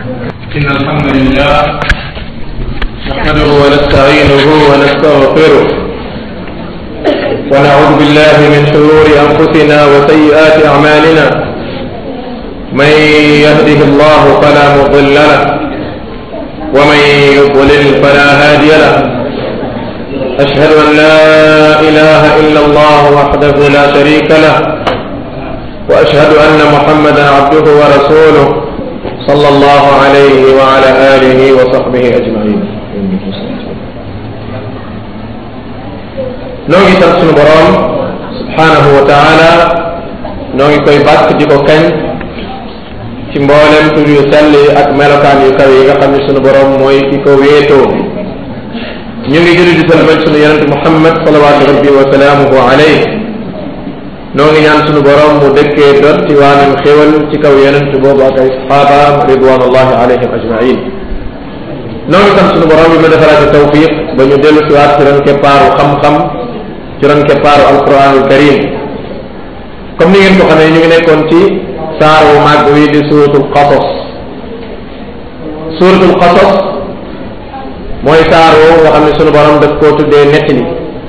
إن الحمد لله نحمده ونستعينه ونستغفره ونعوذ بالله من شرور أنفسنا وسيئات أعمالنا من يهده الله فلا مضل له ومن يضلل فلا هادي له أشهد أن لا إله إلا الله وحده لا شريك له وأشهد أن محمدا عبده ورسوله صلى الله عليه وعلى آله وصحبه أجمعين. نوغي sant sunu Boroom subhanahu wa taala noo ngi koy bàkk di ko kañ ci mboolem tur yu sell ak melokaan yu kaw yi nga xam ne sunu Boroom mooy ki ko wéetoo. ñu ngi julli di salmal sunu yonente Muhammad salawaatu rabbi wa salaamuhu alayhi. noo ngi ñaan sunu Boroom mu dëkkee doon ci waanam xéwal ci kaw yonent boobu ak ay saxaabaam ridwanullahi alayhim ajmain. noo ngi sant sunu Boroom bi ma defaraate tawfiq ba ñu dellu si waat ci ron keppaaru xam-xam ci ron keppaaru alquranul karim. comme ni ngeen ko xamee ñu ngi nekkoon ci saar wu màgg wi di suratul qasas. suratul qasas mooy saar woowu nga xam ne sunu Boroom daf koo tuddee nettali.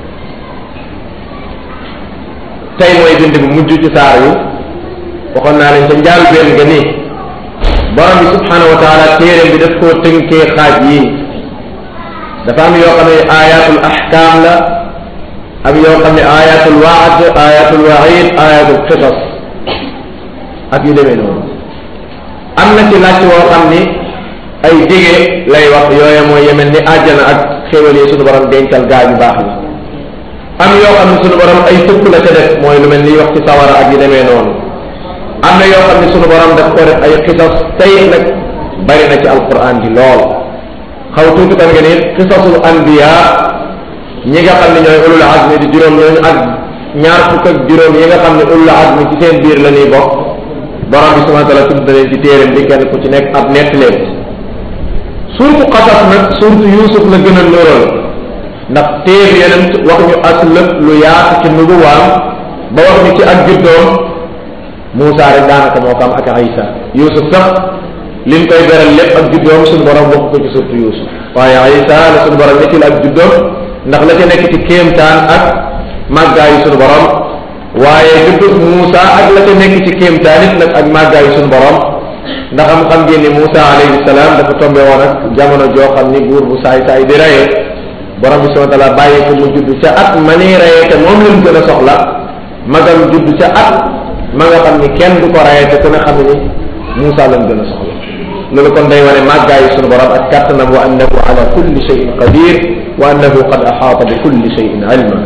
tey mooy bind bu mujj ci saar wi waxoon naa leen ca njaal benn ga nii borom bi subhanahu wa taala téeréem bi daf koo tënkee xaaj yi dafa am yoo xam ne ayatul ahkam la am yoo xam ne ayatul waad ayatul waid ayatul qisas ak yu demee noonu. am na ci laaj woo xam ni ay dige lay wax yooye mooy yemel ni àjjana ak xéwal yi sunu borom dencal gaa yu baax la. am yoo xam ne sunu borom ay tëkku la ca def mooy lu mel ni wax ci sawara ak yi demee noonu. am na yoo xam ne sunu borom daf ko def ay xisas tey nag bari na ci alquran bi lool. xaw tuuti kan nga ni xisasul anbiya ñi nga xam ne ñooy ulul azmi di juróom ñooñu ak ñaar fukk ak juróom yi nga xam ne ulul azmi ci seen biir la ñuy bokk borom bi subhanahu wa taala tudd leen ci téeréem bi kenn ku ci nekk ab nett leen. suurtu qasas nag suurtu Yuusuf la gën a nóoral ndax téer yeneen wax ñu aslëf lu yaatu ci nubuwaam ba wax ñu ci ak juddoom Muusaa rek daanaka moo ko am ak Isa. Yuusuf sax liñ koy beral lépp ak juddoom suñu borom wax ko ci surtout Yuusuf waaye Isa la suñu borom nekkil ak juddoom ndax la ca nekk ci kéemtaan ak màggaayu suñu borom waaye juddu Muusaa ak la ca nekk ci kéemtaan it nag ak màggaayu suñu borom ndax xam ngeen ni Muusaa alayhi salaam dafa tombé woon ak jamono joo xam ni buur bu saay di reyee borom bi subhanahu wa taala bàyyi ko mu judd ca at ma nii reyee te moom lañ gën a soxla magam judd ca at ma nga xam ni kenn du ko reyee te ku ne xam ni Muusaa lañ gën a soxla. loolu kon day wane màggaayu sunu borom ak kàttanam wa annahu ala kulli shay'in qadir wa annahu qad ahaata bi kulli shay'in ilma.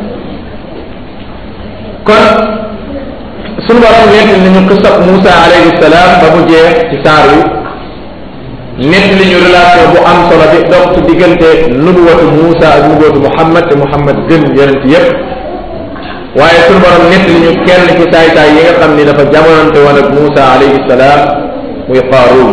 kon sunu borom nekk nañu qissab Muusaa alayhi salaam ba mu jeex ci saar wi nekk li ñu relation bu am solo bi dox ci diggante nubuwatu Muusa ak nubuwatu Muhammad te Muhammad gën yonent yépp waaye sunu borom nekk li ñu kenn ci saay-saay yi nga xam ni dafa jamonante woon ak Muusa alayhi salaam muy Qaaruun.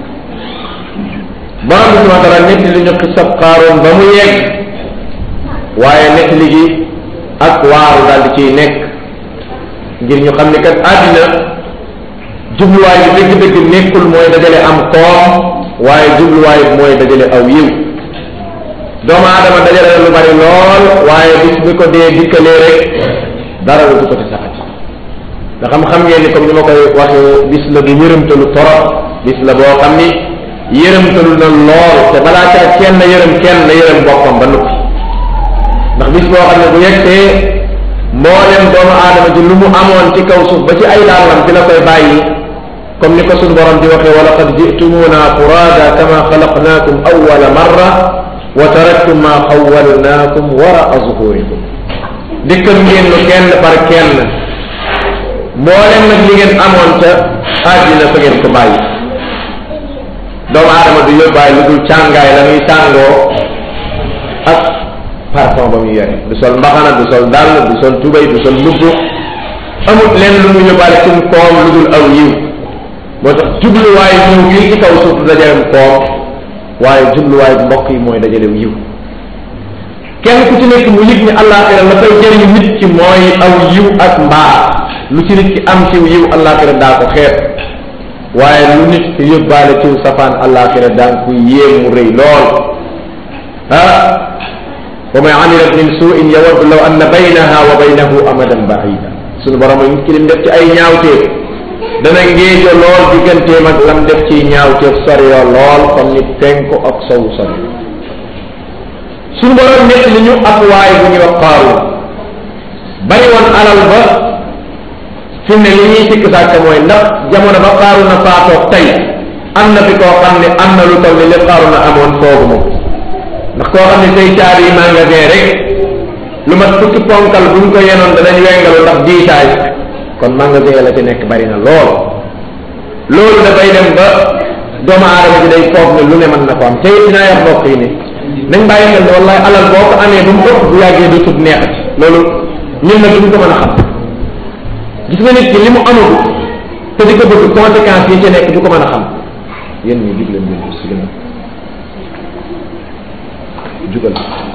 borom bi subhanahu wa taala nekk li ñu xisab Qaaruun ba mu yegg waaye nekk li gi ak waaru daal di ciy nekk ngir ñu xam ni kat àddina jubluwaay bi dëgg-dëgg nekkul mooy dajale am koom waaye jubluwaay bi mooy dajale aw yiw. doomu aadama dajale lu bari lool waaye bis bi ko dee dikkalee rek dara du ko ci saxati nga xam ngeen ni comme ni ma koy waxee bis la bu yërëmtalu torop bis la boo xam ni yërëmtalu na lool te balaa caa kenn yërëm boppam ba noppi ndax bis boo xam ne bu yegsee mboolem doomu aadama ji lu mu amoon ci kaw suuf ba ci ay daalam ci la koy bàyyi comme ni ko suñu borom di waxee wa laqad ji'tumuna furada kama xalaqnakum awwala marra wa taraktum ma xawwalnakum wara'a zuhurikum. dikkal ngeen lu kenn par kenn mboolem nag li ngeen amoon ca àddina fa ngeen ko bàyyi. doomu aadama du yóbbaay lu dul càngaay la muy sàngoo ak parfum ba muy yore du sol mbaxana du sol dàll du sol tubay du sol mbubb amul leen lu mu yóbbaale ci koom lu dul aw yiw. moo tax jubluwaay ñëw fii ci kaw suuf dajaleem koom waaye jubluwaay mbokk yi mooy dajalew yiw. kenn ku ci nekk mu yëg ni àllaaxira la koy jëriñ nit ci mooy aw yiw ak mbaax lu ci nit ki am ci yiw àllaaxira daa ko xeeb waaye lu nit ki yóbbaale ciw safaan àllaaxira daan ku yéem mu rëy lool wa man amila min suu'in yawaddu law anna baynaha wa baynahu amadan baida sunu borom nit ki lim def ci ay ñaawteef dana ngéejo lool digganteem ak lam def ci ñaawteef sori lool comme ni penku ak sowu sori sunu borom nekk li ñu ak waay bu ñuy wax Qaaruun bari woon alal ba fi mu ne li ñuy sikk sàkk mooy ndax jamono ba Qaaruun faatoo tey am na fi koo xam ne am na lu toll ni li Qaaruun amoon foogu moom ndax koo xam ne say caabi yi magasin rek lu mat fukki ponkal buñ ko yenoon danañ wengalu ndax diitaay kon magasin la ci nekk bari na loolu dafay dem ba doomu aadama bi day foog ne lu ne mën na ko am te it dinaa wax mbokk yi ni nañ bàyyi xel ne wallahi alal boo ko amee ba mu ëpp bu yàggee du tut neexati loolu ñun nag duñ ko mën a xam gis nga nit ki li mu amagu te di ko bëgg conséquences yi ci nekk du ko mën a xam yéen ñi jug leen jël si gën a jugal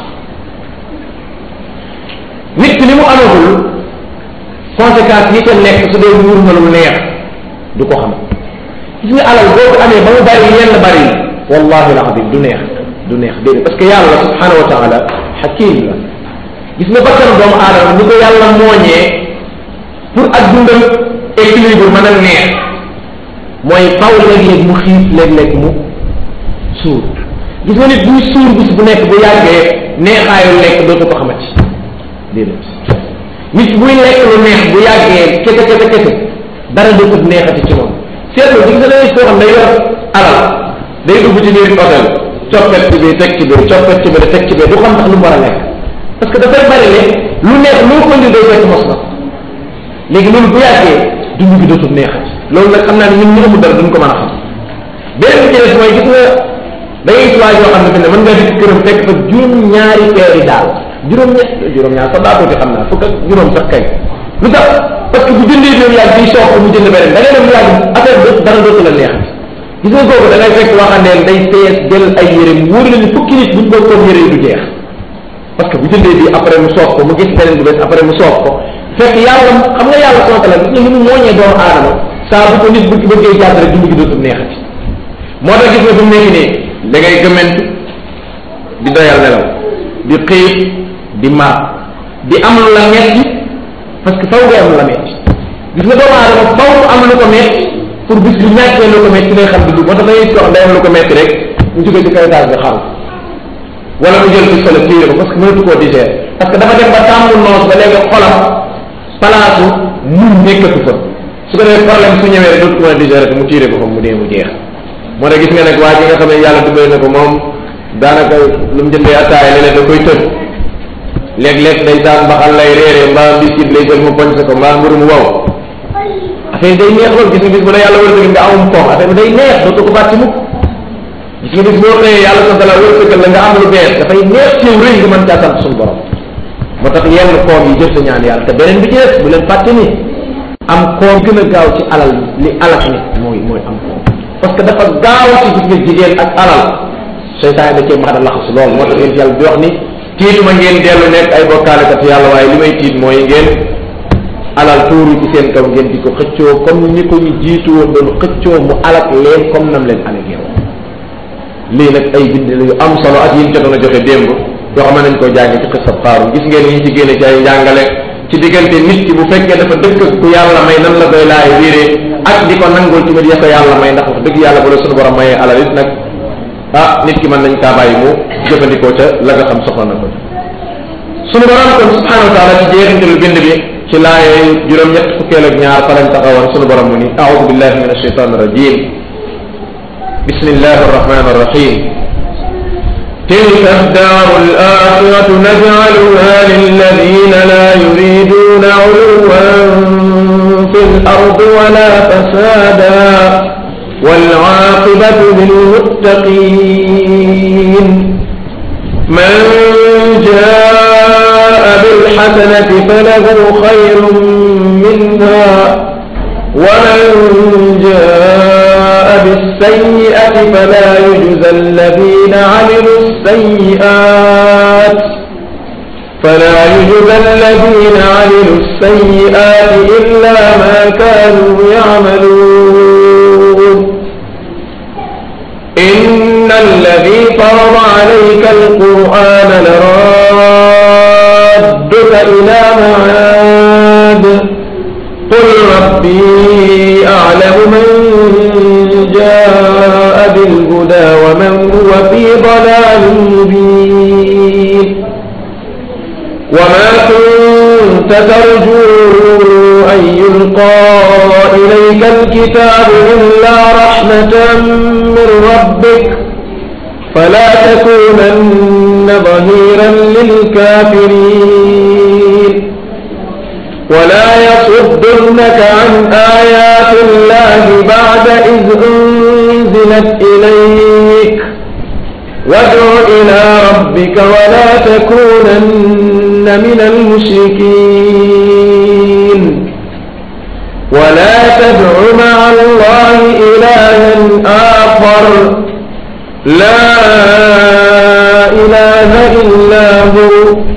nit ki li mu amagul conséquences yi ca nekk su dee wuur na lu neex du ko xam gis nga alal boo ko amee ba mu bari yenn bari wallahi alazim du neex déedéet parce que yàlla subhanahu wa taala hakim la gis nga bakkan doomu aadama ni ko yàlla mooñee pour ak dundam équilibre mën a neex mooy faw léeg-léeg mu xiif léeg-léeg mu suur gis nga nit buy suur bis bu nekk bu yàggee neexaayu lekk dootu ko xamati déedéet nit buy lekk lu neex bu yàggee kese dara dootul neexati ci moom seetlu gis nga dañuy soo xam day yor alal day dugg ci biir hôtel coppet ci biir teg ci biir coppet ci biir teg ci biir du xam ndax lu mu war a lekk parce que dafay bari ne lu neex loo ko indi day fekk mos na léegi loolu bu yàggee dund gi dootul neexati loolu nag xam naa ne ñun ñu amul dara duñ ko mën a xam beneen bi ci des mooy gis nga da ngay gis waa yoo xam ne fi ne mën nga dikk këram fekk fa juróom-ñaari peeri daal juróom-ñaar sax daa tuuti xam naa fukk ak juróom sax kay lu tax parce que bu jëndee ñoom yàgg biy soog mu jënd beneen da ngay dem yàgg affaire bi dara dootu la neexati gis nga kooku da ngay fekk waxandeen day fees jël ay yére mu wóor la ni fukki nit buñ bokkoon yére yi du jeex parce que bu jëndee bi après mu soog ko mu gis beneen bu bees après mu soog ko fekk yàlla xam nga yàlla sonta la gis nga li mu mooñee doomu aadama saa bu ko nit bu bëggee jàdd rek dund gi dootul neexati moo tax gis nga fi mu nekk nii da ngay gëmmentu di doyal nelaw di xiif di mar di am lu la metti parce que faw ngay am lu la metti gis nga doomu aadama faw mu am lu ko metti pour bis bu ñàkkee lu ko metti lay xam di moo tax da ngay wax day am lu ko metti rek mu jógee ci kaw étage bi xaru wala mu jël pistolet tiire ko parce que mënatu koo digérer parce que dafa dem ba tàmmu noos ba léegi xolam palaasu mun nekkatu fa su ko defee problème su ñëwee rek dootu ko mën a digérer mu tiire ko fa mu dee mu jeex moo tax gis nga nag waa ji nga xam ne yàlla dimbali na ko moom daanaka lu mu jëndee attaaya léeg-léeg da koy tëj léeg-léeg day daan mbaxal lay réeree mbaa biscuit lay jël mu poñse ko mbaa mburu mu wow affaire day neex loolu gis nga bis bu la yàlla wërsëgal nga amum koom affaire bi day neex dootu ko fàtte mukk gis nga bis boo xëyee yàlla sant la wërsëgal la nga am lu bees dafay neex ci yow rëy nga mën caa sant suñu borom moo tax yenn koom yi jëf sa ñaan yàlla te beneen bi ci des bu leen fàtte ni am koom gën a gaaw ci alal li alal nit mooy am koom parce que dafa gaaw ci gis nga jigéen ak alal seytaan da cee mën a laxas lool moo tax yéen yàlla di wax ni tiituma ngeen dellu nekk ay bokkaalekat yàlla waaye li may tiit mooy ngeen alal tuuru ci seen kaw ngeen di ko xëccoo comme ni ko ñu jiitu woon doon xëccoo mu alak leen comme nam leen alak yow lii nag ay bind yu am solo ak yi ñu jotoon a joxe démb yoo xam nañ ko jàng ci xisab Qaaruun gis ngeen yi ci génne ci ay njàngale ci diggante nit ki bu fekkee dafa dëkk ku yàlla may nan la koy laay wiiree ak di ko nangul ci mit ya ko yàlla may ndax wax dëgg yàlla bu la suñu borom mayee alal it nag nit ki mën nañ kaa bàyyi mu jëfandikoo ca la nga xam soxla na ko suñu borom kon subhanahu wa taala ci jeexintalu bind bi ci laaye juróom-ñett fukkeel ak ñaar fa lañ taxawoon suñu borom mu ni a'udhu billahi min ashaytan irrajim bismillahi arrahmani arrahim تلك الدار الآخرة نجعلها للذين لا يريدون علوا في الأرض ولا فسادا والعاقبة للمتقين من جاء بالحسنة فله خير منها ومن جاء بالسيئة فلا يجزى الذين عملوا السيئات إلا ما كانوا يعملون إن الذي فرض عليك القرآن لرادك إلى معاد قل ربي أعلم من جاء بالهدى ومن هو في ضلال مبين وما كنت ترجو أن يلقى إليك الكتاب إلا رحمة من ربك فلا تكونن ظهيرا للكافرين ولا يصدنك عن آيات الله بعد إذ أنزلت إليك وادع إلى ربك ولا تكونن من المشركين ولا تدع مع الله إلها آخر لا إله إلا هو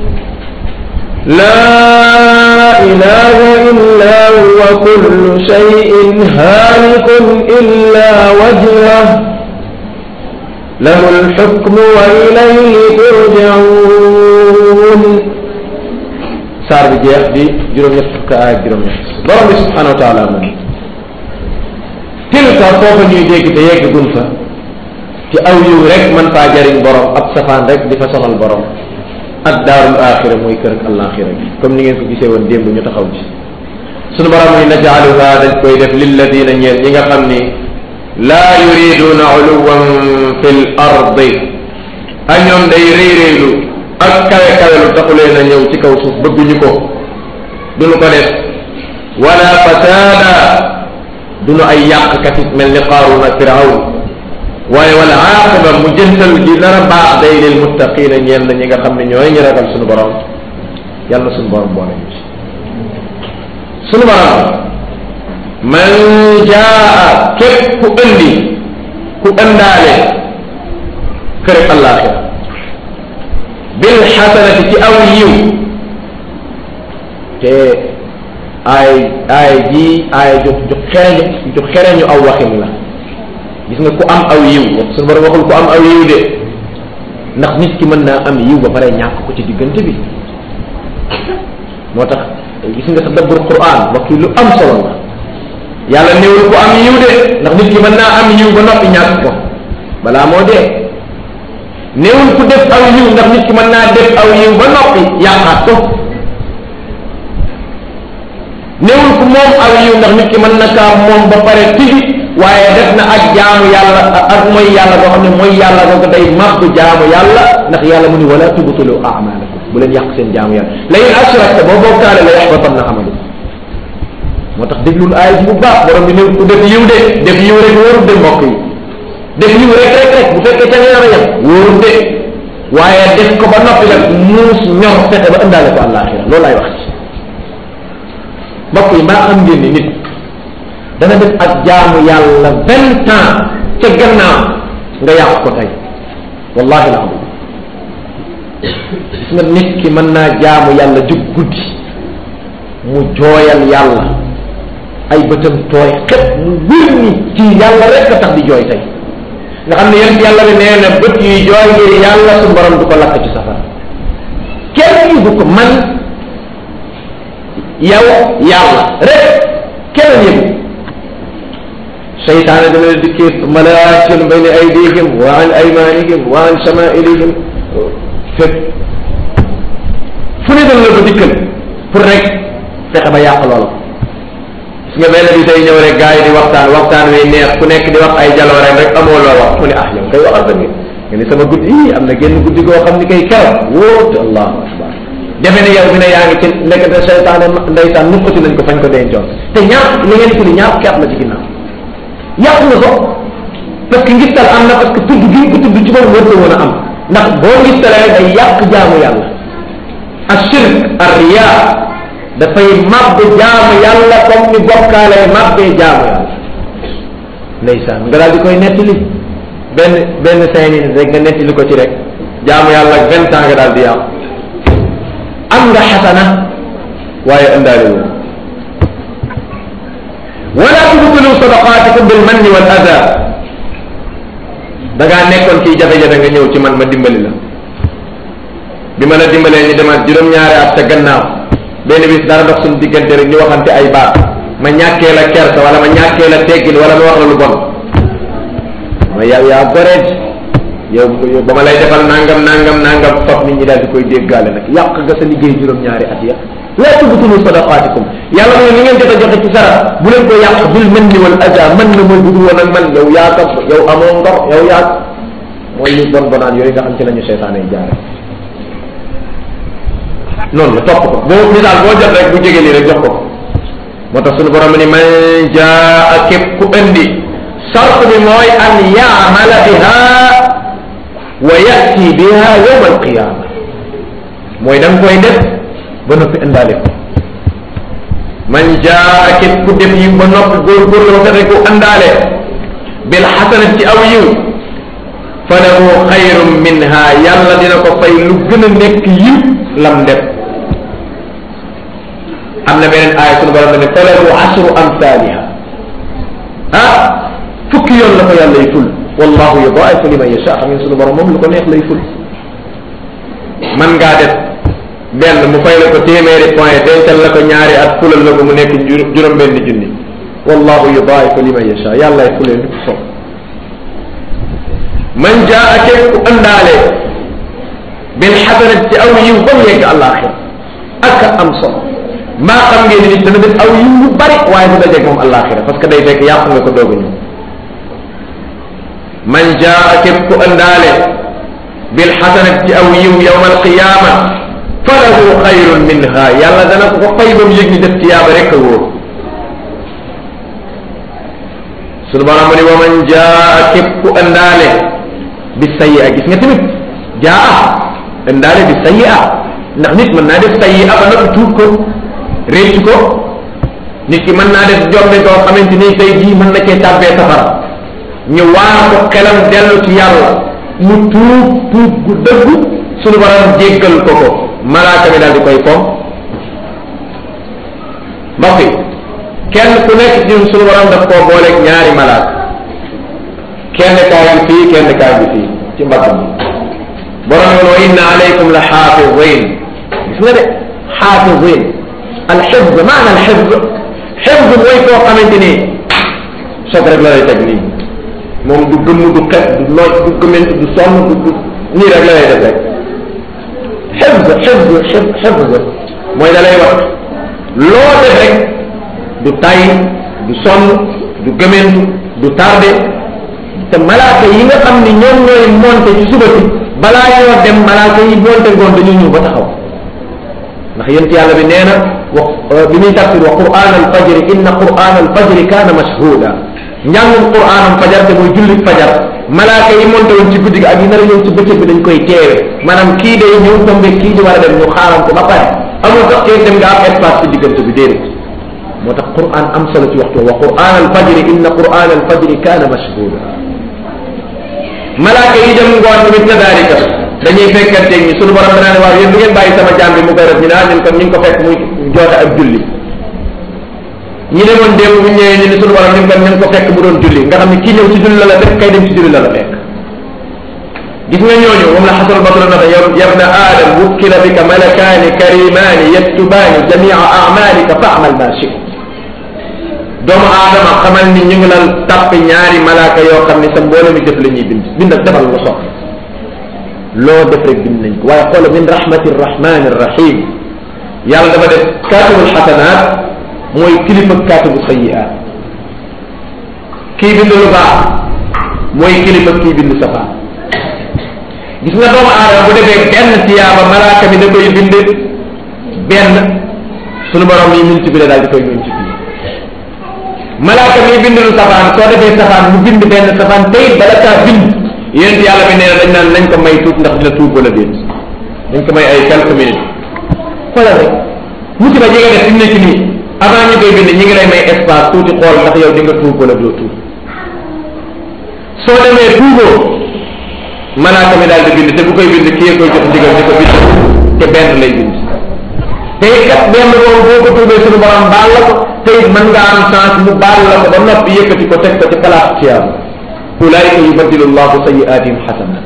لا إله إلا هو كل شيء هالك إلا وجهه له الحكم وإليه ترجعون saar bi jeex di juróom-ñett fukk ak juróom-ñett borom bi subhanahu wa taala man tilka foofa ñuy dégg te yegg gun fa ci aw yiw rek man faa jariñ borom ab safaan rek di fa sonal borom ak daarul axira muy kër ak alaxira bi comme ni ngeen ko gisee woon démb ñu taxaw ci sunu borom ni najaaluha dañ koy def lilladina ñeel ñi nga xam ni laa yuriduna uluwan fi l ardi ak ñoom day réy-réylu ak kawe kawelu taxuleen a ñëw ci kaw suuf bëgguñu ko duñu ko def wala fasada duñu ay yàqkat it mel ni Qaaruun ak Firawn waaye wala aaqiba mu jëntal ji dara baax day lil muttaqina ñeel na ñi nga xam ne ñooy ñi ragal sunu borom yàlla sunu borom boole ñu ci sunu borom man jaa képp ku ëndi ku ëndaale kër àllaaxira bil xasanati ci aw yiw te ay ji ju xereñu aw waxin la gis nga ku am aw yiw suñu borom waxul ku am aw yiw de ndax nit ki mën naa am yiw ba pare ñàkk ko ci diggante bi moo tax gis nga tadabbur Qur'an wax lu am solo la yàlla néewul ku am yiw de ndax nit ki mën naa am yiw ba noppi ñàkk ko balaa moo dee néewul ku def aw yiw ndax nit ki mën naa def aw yiw ba noppi yàqaat ko néewul ku moom aw yiw ndax nit ki mën na kaa moom ba pare tigi waaye def na ak jaamu yàlla ak mooy yàlla boo xam ne mooy yàlla boo ko day màbb jaamu yàlla ndax yàlla mu ni wala tubtulu a'malakum bu leen yàq seen jaamu yàlla la in ashrakta boo bokkaale la yaxbatanna amalu moo tax déglul aaya ji bu baax borom bi néew ku def yiw de def yiw rek wóorul de mbokk yi def yiw rek bu fekkee ca nga yar a yem wóorul de waaye def ko ba noppi nag muus ñor fexe ba ëndaale ko àllaaxira loolu laay wax ci mbokk yi mbaa xam ngeen ni nit dana def ak jaamu yàlla 20 ans ca gannaaw nga yàq ko tey wallahi la gis nga nit ki mën naa jaamu yàlla jug guddi mu jooyal yàlla ay bëtam tooy xet mu wér ni ci yàlla rek a tax di jooy tey nga xam ne yéen yàlla bi nee na bët yi jooy ngir yàlla su borom du ko lakk ci safara kenn yëgu ko man yow yàlla rek kenn yëgu seytaane dana la dikkee malaa'ikatun bayna aydihim wa an aymanihim wa an shama'ilihim fépp fu ne dana la ko dikkal pour rek fexe ba yàq loola gis nga benn bi tey ñëw rek gars yi di waxtaan wi neex ku nekk di wax ay jalooreem rek amoo loo wax mu ne ah yow kay waxal ba nii nga ni sama guddi yi am na génn guddi goo xam ni kay keroog wóot allahu akbar defe ne yow bi ne yaa ngi ci nekkate seytaane ndeysaan nuqati nañ ko fañ ko dencoon te ñaar li ngeen ko ni ñaar fukki at la ci ginnaaw yàq na ko parce que ngistal am na parce que tudd gi ko tudd ci boobu wërta woon a am ndax boo ngistalee day yàq jaamu yàlla ashirk ar-riya dafay màbb jaamu yàlla comme ni bokkaale màbbee jaamu yàlla ndeysaan nga daal di koy nettali benn 5 minutes rek nga nettali ko ci rek jaamu yàlla ak 20 ans nga daal di yàqu am nga xasana waaye indaale wu wala tubtilu sadaqaatikum bil manni wal adaa da ngaa nekkoon kii jafe-jafe nga ñëw ci man ma dimbali la bi ma la dimbalee ñu demaat juróom-ñaari at ca gannaaw benn bis dara dox suñu diggante rek ñu waxante ay baat ma ñàkkee la kersa wala ma ñàkkee la teggin wala ma wax la lu bon ma yaa goreet yow ba ma lay defal nangam faf nit ñi daal di koy déggaale nag yàq nga sa liggéey juróom-ñaari at ya laa tubtilu sadaqaatikum yàlla mooy ni ngeen jot a joxe ci sara bu leen ko yàq bil manni wal aza man na mooy budul woon ak man yow yaa ko yow amoo ngor yow yaa mooy li bon bonaan yooyu nga xam ci lañu seytaane jaare noonu la topp ko boo misaal boo jot rek bu jege lii rek jox ko moo tax suñu borom ni man jaa képp ku indi sart bi mooy an yaamala biha wa yati biha yawma alqiyama mooy da nga koy def ba noppi indaale ko man jaa képp ku def yi ba noppi góorgóorlu ba fexe ko indaale bil xasanat ci aw yiw fa lahu xayrun minha yàlla dina ko fay lu gën a nekk yiw lam def am na beneen aaya sunu borom ne fa lahu ashru amthaliha fukki yoon la ko yàlla lay ful wallahu yudaa'ifu liman yasha xam ngeen sunu borom moom lu ko neex lay ful man ngaa def benn mu fay la ko téeméeri point dencal la ko ñaari at fulal la ko mu nekk juróom-benn junni wallahu yudaa'ifu liman yasha yàlla ay fulee ni ko sopp man jaa képp ku ëndaale bil xasanat ci aw yiw ba mu yegg àllaaxira ak am solo maa xam ngeen nit dana def aw yiw yu bari waaye du dajeeg moom àllaaxira parce que day fekk yàqu nga ko doog a ñëw man jaa képp ku ëndaale bil xasanat ci aw yiw yawma alqiyaama fa lahu xayrun minha yàlla dana ko fay ba mu yëg ni def tiyaaba rek a wóor sunu borom ni wa man jaa képp ku ëndaale bi sayyi'a gis nga tamit jaa ëndaale bi sayyi'a ndax nit mën naa def sayyi'a ba noppi tuub ko réccu ko nit ki mën naa def jombe koo xamante ni tey jii mën na cee tàbbee safara ñu waar ko xelam dellu ci yàlla mu tuub gu dëggu sunu borom jéggal ko malaaka mi daal di koy fom mbokk yi kenn ku nekk ci ñun sunu borom daf koo booleeg ñaari malaaka kenn kaa ngi fii kenn kaa ngi fii ci mbaggam borom wa inna alaykum la xaafidin gis nga de xaafidin al xifd maana al xifd xifd mooy koo xamante ni soog rek la lay teg nii moom du gëmm du xet du nooj du gëment du sonn du nii rek la lay def rek xifd mooy da lay wax loo def rek du tay du sonn du gëment du tardé te malaaka yi nga xam ni ñoom ñooy monté ci suba si balaa ñoo dem malaaka yi monté ngoon dañuy ñëw ba taxaw ndax yent yàlla bi nee na wax bi muy tafsir wa quran al fajri inna quran al fajri kaana mashhuda njàngum quranam fajar te mooy jullit fajar malaaka yi monté woon ci guddi gi ak yi nar a ñëw ci bëccëg bi dañ koy teewe maanaam kii day ñëw tombe kii di war a dem ñu xaaral ko ba pare amul sax kee dem nga am espace ci diggante bi déedéet moo tax quran am solo ci waxtu wa quran al fajri inna quran al fajri kaana mashhuda malaaka yi dem ngoon tamit kadaalika dañuy fekkanteeg ñi sunu borom danaa ne waaw yéen du ngeen bàyyi sama jaam bi mu koy def ñu naan ñun kon ñu ngi ko fekk muy joote ak julli ñi demoon démb bu ñëwee ñu ne sunu borom ñun kon ñu ngi ko fekk mu doon julli nga xam ne kii ñëw ci julli la la fekk kay dem ci julli la la fekk gis nga ñooñu moom la xasan basra nata yabna aadam wukkila bika malakaani karimaani yaktubaani jamia amalika faamal ma shi doomu aadama xamal ni ñu ngi la tàpp ñaari malaaka yoo xam ne sa mbooloo mi def la ñuy bind defal la soxla loo def rek bind nañ ko waaye xoola min rahmati rrahmani rrahim yàlla dafa def kaatibul xasanaat mooy kilifa kaatibu sayiaat kii bind lu baax mooy kilifa kii bind safaan gis nga doomu aadama bu defee benn tiyaaba malaaka mi da koy bind benn sunu borom yi multiplié daal di koy multiplié malaaka mi bind lu safaan soo defee safaan mu bind benn safaan tey bala kaa bind yéen yàlla bi nee na dañ naan nañ ko may tuut ndax dina tuub wala déet dañ ko may ay quelques minutes xoolal rek musiba ji nga def fi mu nekk nii avant ñu koy bind ñi ngi lay may espace tuuti xool ndax yow di nga tuub wala doo tuub soo demee tuuboo malaaka mi daal di bind te bu koy bind kii koy jox ndigal di ko bind te benn lay bind te kat benn boobu boo ko tuubee suñu borom baal la ko te it mën nga am chance mu baal la ko ba noppi yëkkati ko teg ko ci place ciyaam ulaika yubaddilu llahu sayiatihim xasanat.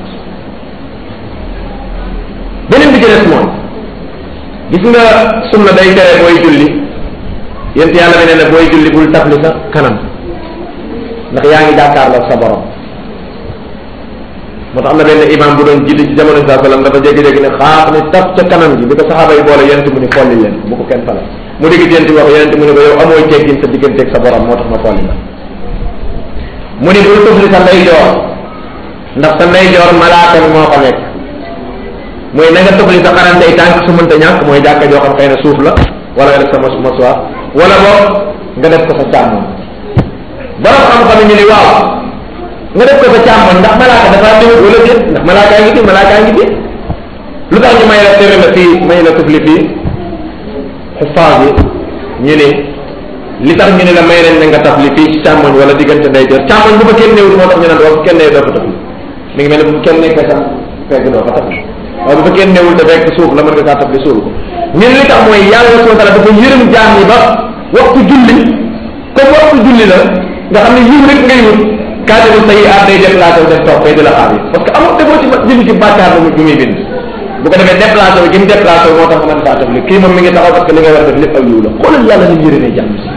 beneen bi ci des mooy gis nga sunna day tere booy julli yent yàlla bi nee na booy julli bul tafli sa kanam ndax yaa ngi jàkkaarloo sa borom. moo tax am na benn imam bu doon julli ci jamono saa sallam dafa jékki-jékki ne xaax ni taf ca kanam gi bi ko saxaaba yi boole yonente mu ni folli leen bu ko kenn fale mu dégg yonente wax yonente mu ne ko yow amooy teggin sa digganteeg sa borom moo tax ma folli la mu ni bul tufli sa ndeyjoor ndax sa ndeyjoor malaaka bi moo ko nekk mooy na nga tufli sa xarantey tànk su mënta ñàkk mooy jàkka joo xam xëy na suuf la wala nga def sa masuwaar wala boog nga def ko sa càmmoñ borom xam-xam ñu ni waaw nga def ko sa càmmoñ ndax malaaka dafa ñëwut wala déet ndax malaakaa ngi fi malaakaa ngi fi lu tax ñu may la tere la fii may la tufli fii xufaas yi ñu ni li tax ñu ne la may nañ ne nga tafli fii ci càmmoñ wala diggante ndeyjoor càmmoñ bu fa kenn newut moo tax ñu naan doo kenn nee doo fa tafli mi ngi mel ne bu kenn nekkee sax fekk doo fa tafli waaye bu fa kenn newul te fekk suuf la mën nga kaa tafli suul ko ñun li tax mooy yàlla subhanahu wa taala dafa yërëm jaam yi ba waxtu julli comme waxtu julli la nga xam ne yiw rek ngay wut kaadiru sayyi'aat day déplacé wu def toog fay di la xaar yi parce que amul defoo ci julli ci bàkkaar la mu muy bind bu ko defee déplacé wu gi mu déplacé wu moo tax nga mën faa tafli kii moom mi ngi taxaw parce que li nga war a def lépp ak yiw la xoolal yàlla ni yërëmee jàmm si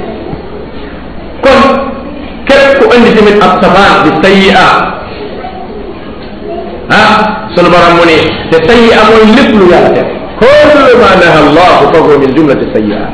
kon képp ku indi tamit ab safaan di sayyi'a sunu borom mu ni te sayyi'a mooy lépp lu yàlla def kullu ma naha allahu fa huwa min jumlati sayyi'at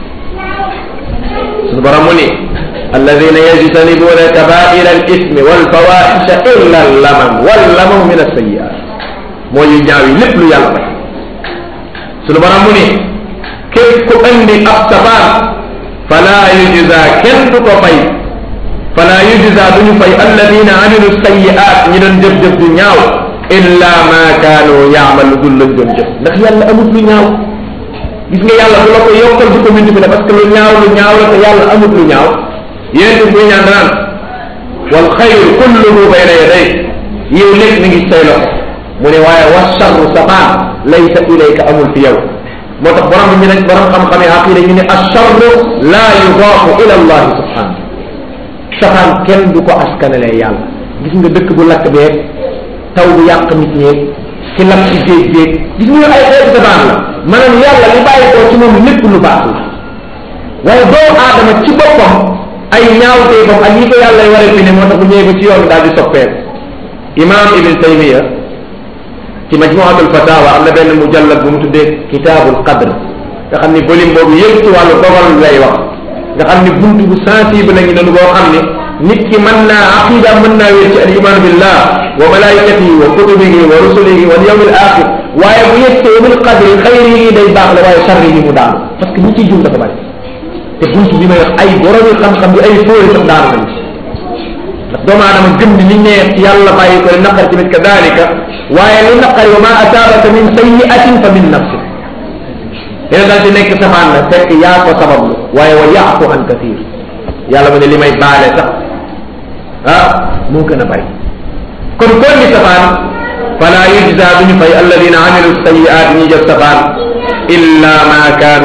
sunu borom mu ni alladina yajtanibuna kabaira al ismi wal fawahisha illa lamam wal lamam min as-sayyi'at mooy yu ñaaw yi lépp lu yàlla def sunu borom mu ni képp ku indi ab safaan fala yujza kenn du ko fay fala yujza duñu fay alladina amilu sayyi'at ñi doon jëf-jëf du ñaaw illa ma kaanu yaamalu dul lañ doon jëf ndax yàlla amut lu ñaaw gis nga yàlla bu la ko yokkal di ko multiplier parce que lu ñaaw la te yàlla amut lu ñaaw yéen muy ñaan naan wal xayru kulluhu bayna yaday yow lépp mi ngi say loxo mu ne waaye wa charru safaan laysa ilayka amul fi yow moo tax borom bi ñu ne borom xam-xam yi aqida ñu ne acharru la yudaafu ila allahi subhanahu safaan kenn du ko askanalee yàlla gis nga dëkk bu lakk beeg taw bu yàq nit ñeeg ci lakk ci géej géej gis nga ay xeetu safaan la maanaam yàlla li bàyyi koo ci moom lépp lu baax la waaye doomu aadama ci boppam ay ñaawteefam ak yi ko yàlla war a fi ne moo tax bu ñëwee ba ci yoon daal di soppeeku imam ibn taymiya ci majmuatul fatawa am na benn mujallad bu mu tuddee kitaabul qadr nga xam ni volume boobu yëpp ci wàllu dogal lay wax nga xam ni buntu bu sensible la ñu doon boo xam ni nit ki mën naa aqida mën naa wér ci al iman billah wa malaikatihi wa kutubihi wa rusulihi wal yawmil axir waaye bu yegsee yawmil qadri xayrihi day baax la waaye sharrihi mu daanu parce que ñi ciy jum dafa bari te buntu bi may wax ay borom yi xam-xam bi ay fóori sax daanu nañu ndax doomu aadama gëm ni neex ci yàlla bàyyi ko li naqar tamit kadalika waaye lu naqari wa ma asaabaka min sayyi'atin fa min nafsik dina daal di nekk safaan la fekk yaa ko sabablu waaye wa ya'fu an kathir yàlla mu ne li may baale sax moo gën a bari kon kon ni safaan fala yujza duñu fay alladina amilu sayyi'at ñi jëf safaan illa ma kaanu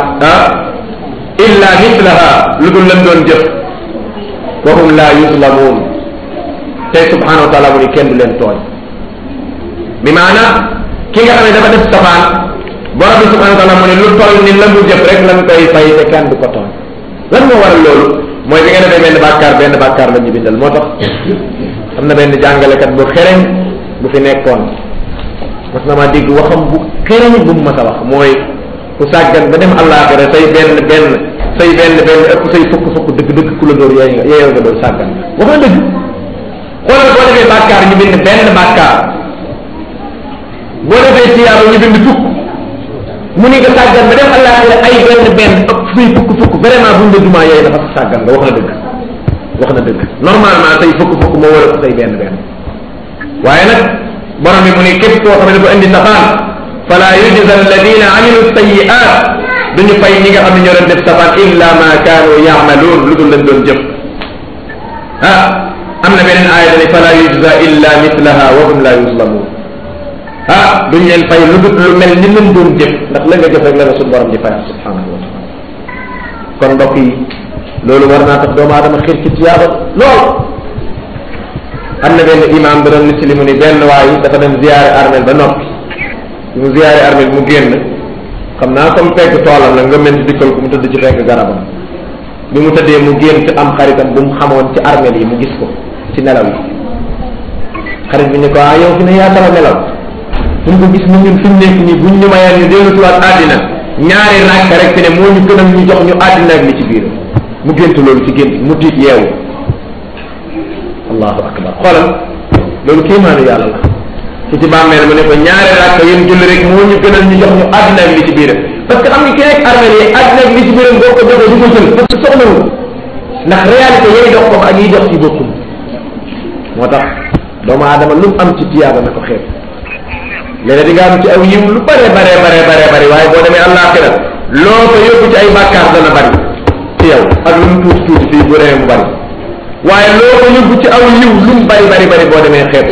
illa mislaha lu dul lan doon jëf wa hum la yuzlamun tey subhanahu wa taala mu ni kenn du leen tooñ bi maana ki nga xam ne dafa def safaan borom bi subhanahu wa taala mu ne lu toll ni la mu jëf rek lan koy fay te kenn du ko tooñ lan moo waral loolu mooy bi nga defee benn bàkkaar la ñu bindal moo tax am na benn jàngalekat bu xereñ bu fi nekkoon mas na maa dégg waxam bu xereñ bu mu mas a wax mooy ku sàggan ba dem àllaaxira say benn ëpp say fukk dëgg ku la dóor yeeyoo nga doon sàggan wax na dëgg xoolal boo defee bàkkaar ñu bind benn bàkkaar boo defee tiyaaba ñu bind fukk mu ni nga sàggan ba dem àllaaxira ay benn ëpp say fukk vraiment buñ la jumaa yooyu dafa sàggan nga wax na dëgg normalement say fukk moo war a say benn waaye nag borom bi mu ni képp koo xam ne dafa indi safaan fala yujza alladina amilu sayyi'at duñu fay ñi nga xam ne ñoo doon def safaan illa ma kaanu ya'maluun lu dul lañ doon jëf am na beneen aaya dani fala yujza illa mislaha wa hum la yuzlamun duñ leen fay lu dul lu mel ni lañ doon jëf ndax la nga jëf rek la la suñu borom di fay subhanahu wa taala kon mbokk yi loolu war naa tax doomu aadama xir ci tiyaaba lool am na benn imam bi doon nit li mu ni benn waay dafa dem ziyaare armel ba noppi mu ziyaare armel mu génn xam naa comme fekk toolam la nga mel ni dikkal ko mu tëdd ci fekk garabam bi mu tëddee mu génn am xaritam bu mu xamoon ci armel yi mu gis ko ci nelaw yi xarit bi ne ko yow fi ne yaa tara nelaw buñ ko gis mu ñun fi mu nekk nii buñ ñu mayaan ñu dellu siwaat àddina ñaari rakk rek fi ne moo ñu gënal ñu jox ñu àddina ak li ci biir mu gént loolu ci gént mu tiit yeewu allahu akbar xoolal loolu kéemaanu yàlla la ci ci bàmmeel mu ne ko ñaari rakk yéen julli rek moo ñu gënal ñu jox ñu àddina ak li ci biir parce que xam nga ki nekk armeel yi àddina ak li ci biir boo ko joxee du ko jël parce que soxlawu ndax réalité yooyu dox ko ak yiy dox ci bokkul moo tax doomu aadama lu mu am ci tiyaaba na ko xeeb léeg-léeg di nga am ci aw yiw lu bare waaye boo demee àllaaxira loo ko yóbbu ci ay bàkkaar dana bari ci yow ak lu mu tuuti fii bu demee mu bari waaye loo ko yóbbu ci aw yiw lu mu bari boo demee xeeb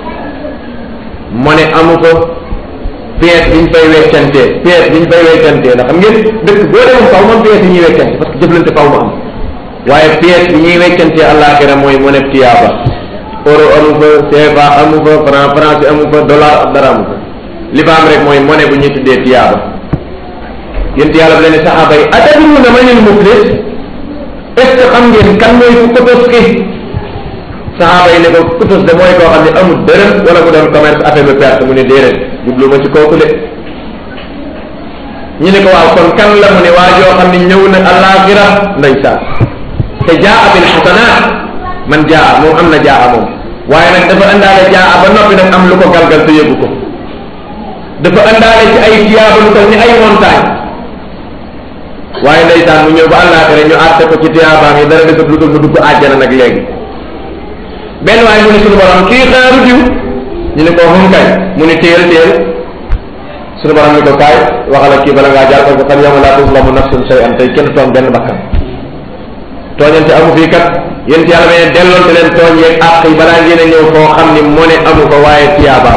mone amu ko pièce biñ fay weccantee ndax xam ngeen dëkk boo demoon faw moom pièce yi ñuy weccante parce que jëflante faw mu am waaye pièce bi ñuy weccantee àllaaxira mooy mu ne tiyaaba euro amu fa CFA amu fa franc français amu fa dollar ak dara amu fa li fa am rek mooy monnaie bu ñuy tuddee tiyaaba yéen yàlla bi leen saxaaba yi atadruuna manil muflis est-ce que xam ngeen kan mooy ku kotos ki saxaaba yi ne ko kutos de mooy koo xam ne amul dërëm wala mu doon commerce affaire bi perte mu ne déedéet jublu ma ci kooku de ñu ne ko waaw kon kan la mu ne waa joo xam ne ñëw na àllaaxira ndeysaan te jaa bil xasanaat man jaa moom am na jaa moom waaye nag dafa àndaale jaa ba noppi nag am lu ko galgal te yëgu ko dafa àndaale ci ay tiyaaba lu toll ni ay montagne waaye ndeysaan mu ñëw ba àllaaxira ñu àtte ko ci tiyaabaam yi dara desut lu dul mu dugg àjjana nag léegi benn waaye mu ne suñu borom kii xaaru diw ñu ne ko xum kay mu ne téel suñu borom ni ko kaay waxala kii bala ngaa jaar ko xam yawma laa tuzlamu nafsun shay'an tey kenn tooñ benn bakkan tooñante amu fii kat yéen yàlla may delloonte leen tooñ yeeg àq yi balaa ngeen a ñëw koo xam ni moo ne amu ko waaye tiyaabaam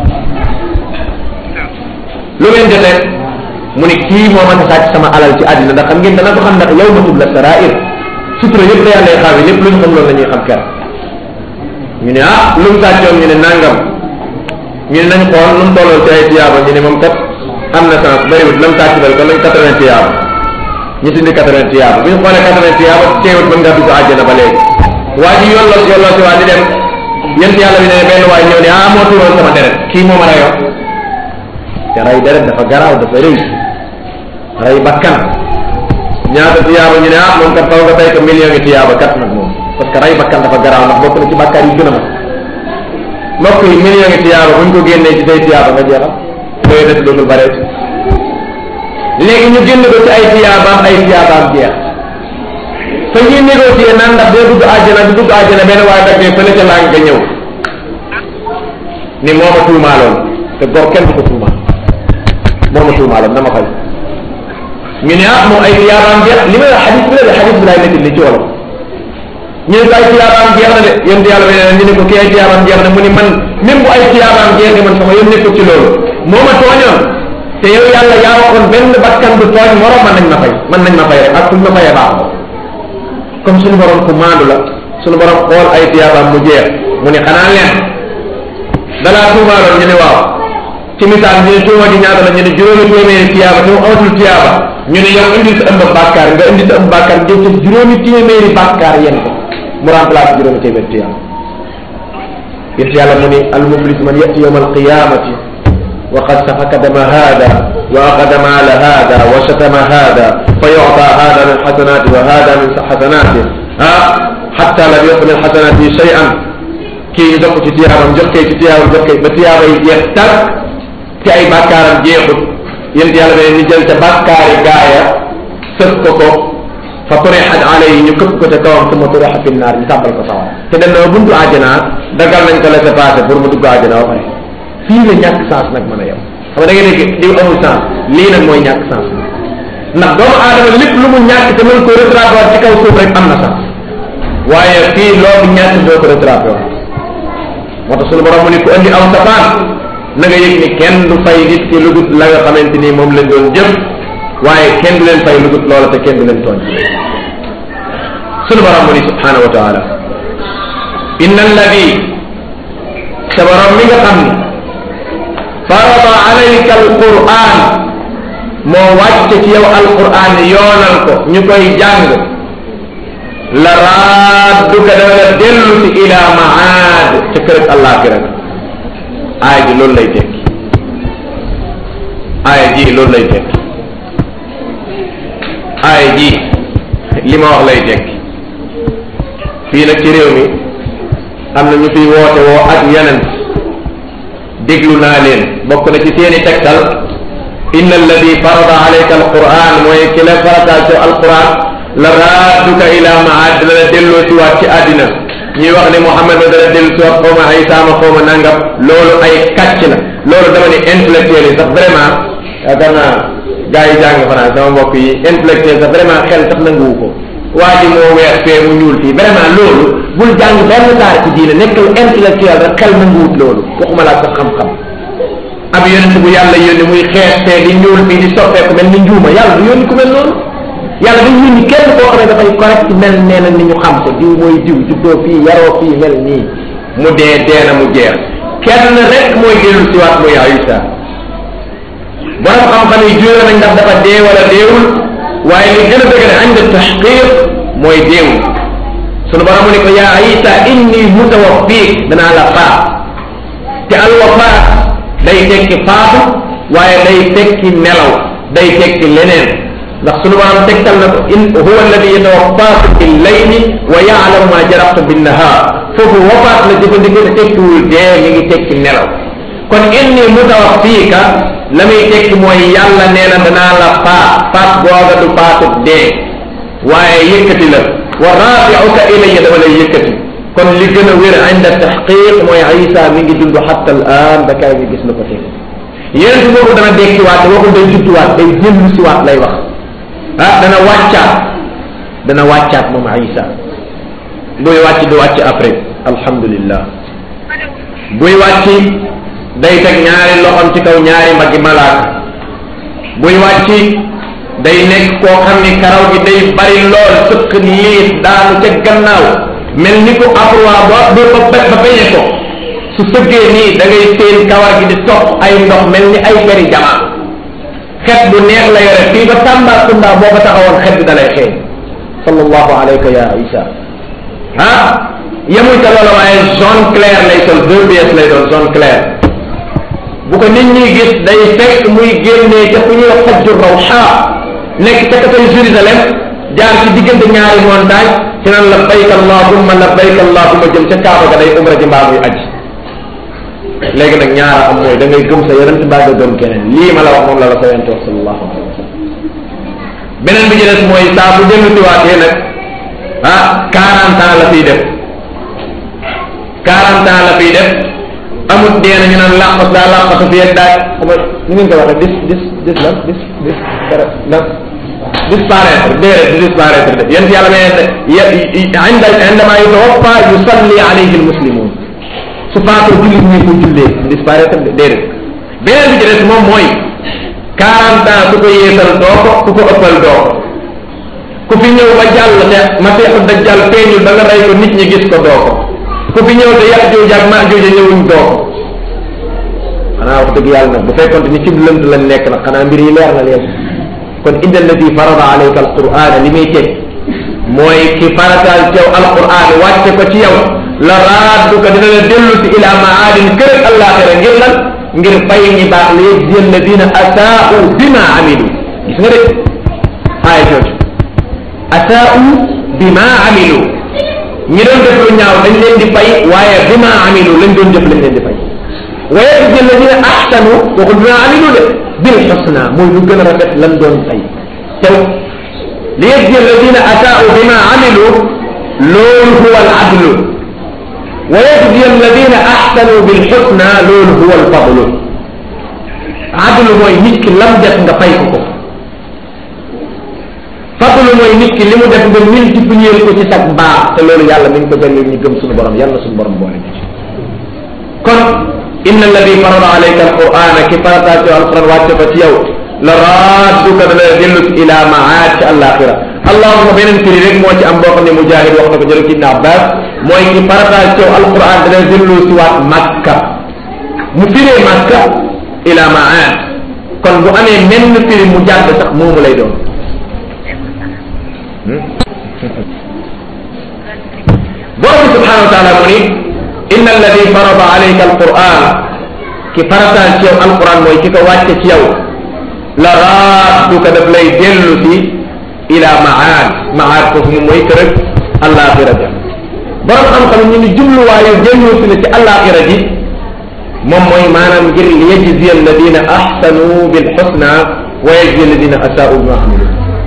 lu ngeen jotee mu ne kii moo mën a sàcc sama alal ci àddina ndax xam ngeen dana ko xam ndax yow ma tubla sarair sutura yëpp da yàlla lay xaawi lépp lu ñu xam loolu la ñuy xam ker ñu ne lu mu sàccoon ñu ne nangam ñu ne nañ xool lu mu tolloon ci ay tiyaaba ñu ne moom kat am na sens bëriwut la mu sàcc bari kon lañ 80 tiyaaba ñu dindi 80 tiyaaba bu ñu xoolee 80 tiyaaba teewut mën ngaa dugg àjjana ba léegi waa ji yolloo si waa di dem yent yàlla bi ne benn waay ñëw ne moo tuuroon sama deret kii moo ma rayoon te ray deret dafa garaaw dafa rëy ray bakkan ñaata tiyaaba ñu ne moom kat faw nga fay ko million yi tiyaaba kat nag moom parce que ray bakkan dafa garaaw ndax bokk na ci bàkkaar yi gën a mag mbokk yi million yi tiyaaba buñ ko génnee ci say tiyaaba nga jeexal looy def dootul bareeti léegi ñu génn ko ci ay tiyaabaam jeex fa ñuy négocier naan ndax dee dugg àjjana benn waaye daggee fële ca laa nga ñëw ni moo ma tuumaaloon te gor kenn du ko tuumaal moo ma tuumaaloon na ma fay ñu ne moom ay tiyaabaam jeex li may wax xadis bi la de xadis bi laay nekk li ci wolof ñu ne ko ay tiyaabaam jeex na de yéen yàlla bi ne ñu ne ko kii ay tiyaabaam jeex na mu ni man même bu ay tiyaabaam jeexee man sama yéen nekkul ci loolu moo ma tooñoon te yow yàlla yaa waxoon benn bakkan du tooñ morom mën nañ ma fay rek ak kuñ ma fayee baax comme suñu borom ku maandu la suñu borom xool ay tiyaabaam mu jeex mu ne xanaa leen dalaa tuumaaloon ñu ne waaw ci misaal ñu ne tuuma ji ñaata la ñu ne juróomi téeméeri tiyaaba te mu amatul tiyaaba ñu ne yow indi sa ëmb bàkkaar nga indi sa ëmb bàkkaar jël sa juróomi téeméeri bàkkaar yéen ko mu remplace juróomi téeméeri tiyaaba yéen yàlla mu ne al muflis man yati yawma al qiyamati wa qad safaka dama hada wa aqada maala hada wa shatama hada fa yu'ta hada min hasanati wa hada min hasanati hatta lam yuqi min hasanati shay'an kii ñu jox ko ci tiyaabam jox koy ci tiyaabam jox koy ba tiyaaba yi jeex tàkk ci ay bàkkaaram jeexut yéen yàlla beneen ñu jël ca bàkkaari gaaya sëf ko fa turixat alayhi ñu këpp ko ca kawam suma turixa fi naar ñu tàbbal ko sawar te dem na buntu àjjana dagal nañ ko laisser passer pour mu dugg àjjana ba pare fii la ñàkk sens nag mën a yem xam nga da ngay nekk diw amul sens lii nag mooy ñàkk sens ndax doomu aadama lépp lu mu ñàkk te mën ko rattrapé ci kaw suuf rek am na sens waaye fii loolu ñàkk doo ko rattrapé waat moo tax suñu borom mu ni ku andi aw safaan na nga yëg ni kenn du fay nit ki lu dul la nga xamante ni moom lañ doon jëf waaye kenn du leen fay lu dul loola te kenn du leen tooñ suñu borom mu ni subhanahu wa taala inna alladi sa borom mi nga xam ni farada alayka alquran moo wàcce ci yow alquran yoonal ko ñu koy jàng la raadduka dana la dellu si ila maad ca kërëg àllaaxira aaya ji loolu lay tekki aaya ji loolu lay tekki aaya ji li ma wax lay tekki fii nag ci réew mi am na ñu fiy woote woo ak yeneen déglu naa leen bokk na ci seeni tegtal inna alladi farada alayka alquran mooy ki la farataal ci alquran la raadduka ila maad dana la delloo si waat ci àddina ñuy wax ne Muhammad ma dana dellu si waat xaw ma Isa ma xaw ma nangam loolu ay kàcc la loolu dama ne intellectuel yi sax vraiment yaakaar naa gars yi jàng France sama mbokk yi intellectuel sax vraiment xel sax nanguwu ko waa ji moo weex fee mu ñuul fii vraiment loolu bul jàng benn saar ci diine nekkal intellectuel rek xel nanguwut loolu waxuma laa sax xam-xam ab yonent bu yàlla yónni muy xeex fee di ñuul fii di soppeeku mel ni njuuma yàlla du yónni ku mel noonu yàlla dañ yónni kenn koo xam ne dafay correct mel nee na ni ñu xam ko diw mooy diw juddoo fii yaroo fii mel nii mu dee na mu jeex kenn rek mooy dellu si waat muy Isa borom xam-xam yi juróo nañ ndax dafa dee wala deewul waaye li gën a dëgg ne ànd taxqiq mooy deewul sunu borom ne ko yaa Isa inni mutawaffiik danaa la faat te alwafaat day tekki faatu waaye day tekki nelaw day tekki leneen ndax sunu borom tegtal na ko in huwa alladi yatawaffaakum bil layli wa ya'lamu ma jarahtum bin nahar foofu wafaat la jëfandikoo te tekkiwul dee mi ngi tekki nelaw kon inni mutawaffiika la muy tekki mooy yàlla nee na danaa la faat googa du faatu dee waaye yëkkati la wa rafi'uka ilayya dama lay yëkkati kon li gën a wér inda tahqiq mooy Isa mi ngi dund hatta al-an ba kay mi gis na ko tey yéen boobu dana dekkiwaat waxul day judduwaat day dellu si waat lay wax dana wàccaat moom Isa buy wàcc du wàcc après alhamdulillah buy wàcc day teg ñaari loxoom ci kaw ñaari mbaggi malaaka buy wàcc day nekk koo xam ni karaw gi day bari lool sëq liis daanu ca gannaaw mel ni ko afroi ba bañe ko su sëggee nii da ngay seen kawar gi di topp ay ndox mel ni ay beri jamaa xet bu neex la yore fii ba Tambacounda boo ko taxawoon xet bi dalay xeeñ sallallahu alayka ya Isa yemuy ca loola waaye jaune clair lay sol 2 pièces lay doon jaune clair bu ko nit ñi gis day fekk muy génnee ca fu ñuy wax xajju rawha nekk ca katay Jérusalem jaar ci diggante ñaari montagne ci naan labbayk allahumma jëm ca Kaaba ga day umra ji mbaa muy aji léegi nag ñaara am mooy da ngay gëm sa yonent mbaa nga gëm keneen lii ma la wax moom la sa yonent wax sallallahu alayhi wa sallam beneen bi ci des mooy saa bu dellu siwaatee nag 40 ans la fiy def 40 ans la fiy def amut dee na ñu naan làqas daa làqasu fi ak daaj ñu ngeen ko waxee disparaître déedéet disparaître de yéen yàlla mais indama yutawaffa yusalli alayhi almuslimun su faatoo jullit ñi ko jullee disparaître de déedéet beneen bi ci des moom mooy 40 ans ku ko yeesal doo ko ku ko ëppal doo ko ku fi ñëw ba jàll te masiixu dajjal feeñul ba nga rey ko nit ñi gis ko doo ko ku fi ñëw te Yaajuuj ak Maajuuj ñëwuñ doo ko xanaa wax dëgg yàlla nag bu fekkoon ni ci lënt lañ nekk nag xanaa mbir yi leer na leen kon inna alladi farada alayka alquran li muy teg mooy ki farataal ci yow alquran wàcce ko ci yow la raadduka dina la dellu si ila maadin kër àllaaxira ngir lan ngir fay ñi baax li yajzi alladina asaa'u bima amilu gis nga de aaya jooju asaa'u bima amilu ñi doon def lu ñaaw dañ leen di fay waaye bima amilu lañ doon def lañ leen di fay wa yajzi alladina ahsanu waxul bima amilu de bil husna mooy lu gën a rafet lan doon fay tew li yajzi alladina asaa'u bima amilu loolu huwa al adlu wa yajzi alladina ahsanu bil husna loolu huwa al fadlu adlu mooy nit ki lam def nga fay ko fadlu mooy nit ki li mu def nga multiplier ko ci sag baax te loolu yàlla mi ngi ko jëlee ñu gëm suñu borom yàlla suñu borom boole ci kon inna alladi farada alayka alqur'ana ki farataati alquran wàcce ko ci yow la raadduka dana dellu ila maad ci àllaaxira allahuma beneen firi rek moo ci am boo xam ne Mujaahid wax na ko jël ci Ibn Abbas mooy ci farataal ci yow alquran dana dellu si waat Makka mu firee Makka ila Maad kon bu amee menn firi mu jàdd sax moomu lay doon borom bi subhanahu wa taala mu ni inna alladi farada alayka alquran ki farataal ci yow alquran mooy ki ko wàcce ci yow la raadduka daf lay dellu si ila maad foofu moom mooy kër àllaaxira ja borom xam-xam ñu ni jubluwaayu dellu si la ci àllaaxira ji moom mooy maanaam ngir li yajzi alladina ahsanu bil husna wa yajzi alladina asaa'u bima amilu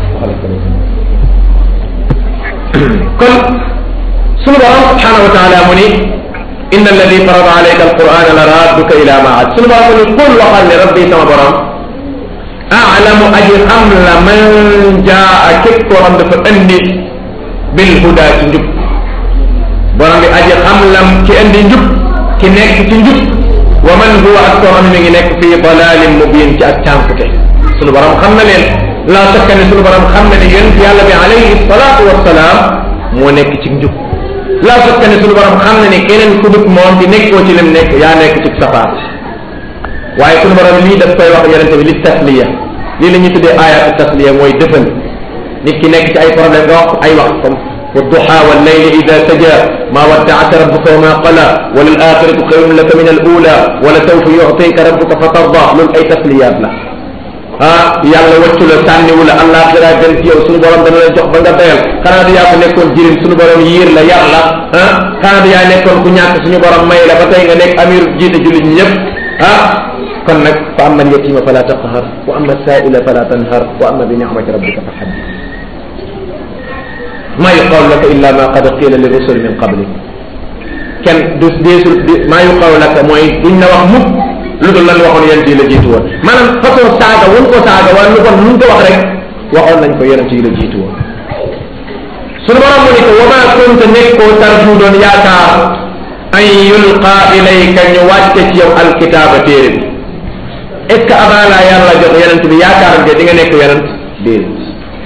kon sunu borom subhanahu wa taala mu ni inna alladi farada alayka alqur'ana la raadduka ila maad sunu borom mu ni qul waxal ne rabbi sama borom aalamu aji xam la man jaa képp koo xam dafa indi bil huda ci njub borom bi aji xam lam ki indi njub ki nekk ci njub wa man huwa ak koo xam ne mi ngi nekk fii dalalin mubin ci ak cànkute sunu borom xam na leen laa sakka ne sunu borom xam na ne yonent yàlla bi alayhi salaatu wassalaam moo nekk ci njub laa sakka ne sunu borom xam na ne keneen ku dut moom di nekkoo ci lim nekk yaa nekk ci safaat waaye sunu borom lii daf koy wax yonente bi li tasliya lii la ñuy tuddee ayatu tasliya mooy dëfal nit ki nekk ci ay problème nga wax ay wax comme والضحى والليل إذا سجى ما ودعك ربك وما قلى وللآخرة خير لك من الأولى ولسوف يعطيك ربك فترضى loolu ay tasliyaat la yàlla wàccu la sànni wala àllaaxira gën ci yow sunu borom dana la jox ba nga doyal xanaa da yaa ko nekkoon jirim sunu borom yiir la yar la xanaa da yaa nekkoon ku ñàkk suñu borom may la ba tey nga nekk amir jiite jullit ñi ñëpp kon nag fa amma al-yatima fala taqhar wa amma as-sa'ila fala tanhar wa amma bi ni'mati rabbika fa haddith ma yuqalu laka illa ma qad qila li rusul min qablik kenn du deesul ma yuqalu laka mooy duñ la wax mukk lu dul lan waxoon yonent yi la jiitu woon maanaam façon saaga wuñ ko saaga wala lu kon luñ ko wax rek waxoon nañ ko yonent yi la jiitu woon sunu borom mu ni ko wa ma kunta nekkoo tarju doon yaakaar an yulqa ilayka ñu wàcce ci yow alkitaaba téere bi est ce que avant la yàlla jox yonent bi yaakaar nga di nga nekk yonent déedéet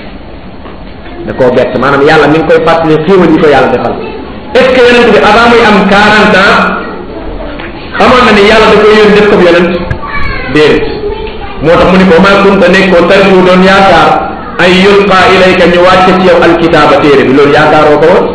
da koo bett maanaam yàlla mi ngi koy fàttali xiiwal yi ko yàlla defal est ce que yonent bi avant muy am 40 ans xamoon na ni yàlla da koy yónni def ko yonent déedéet moo tax mu ni ko ma kunta nekkoo tarju doon yaakaar ay yulqa ilayka ñu wàcce ci yow alkitaaba téere bi loolu yaakaaroo ko woon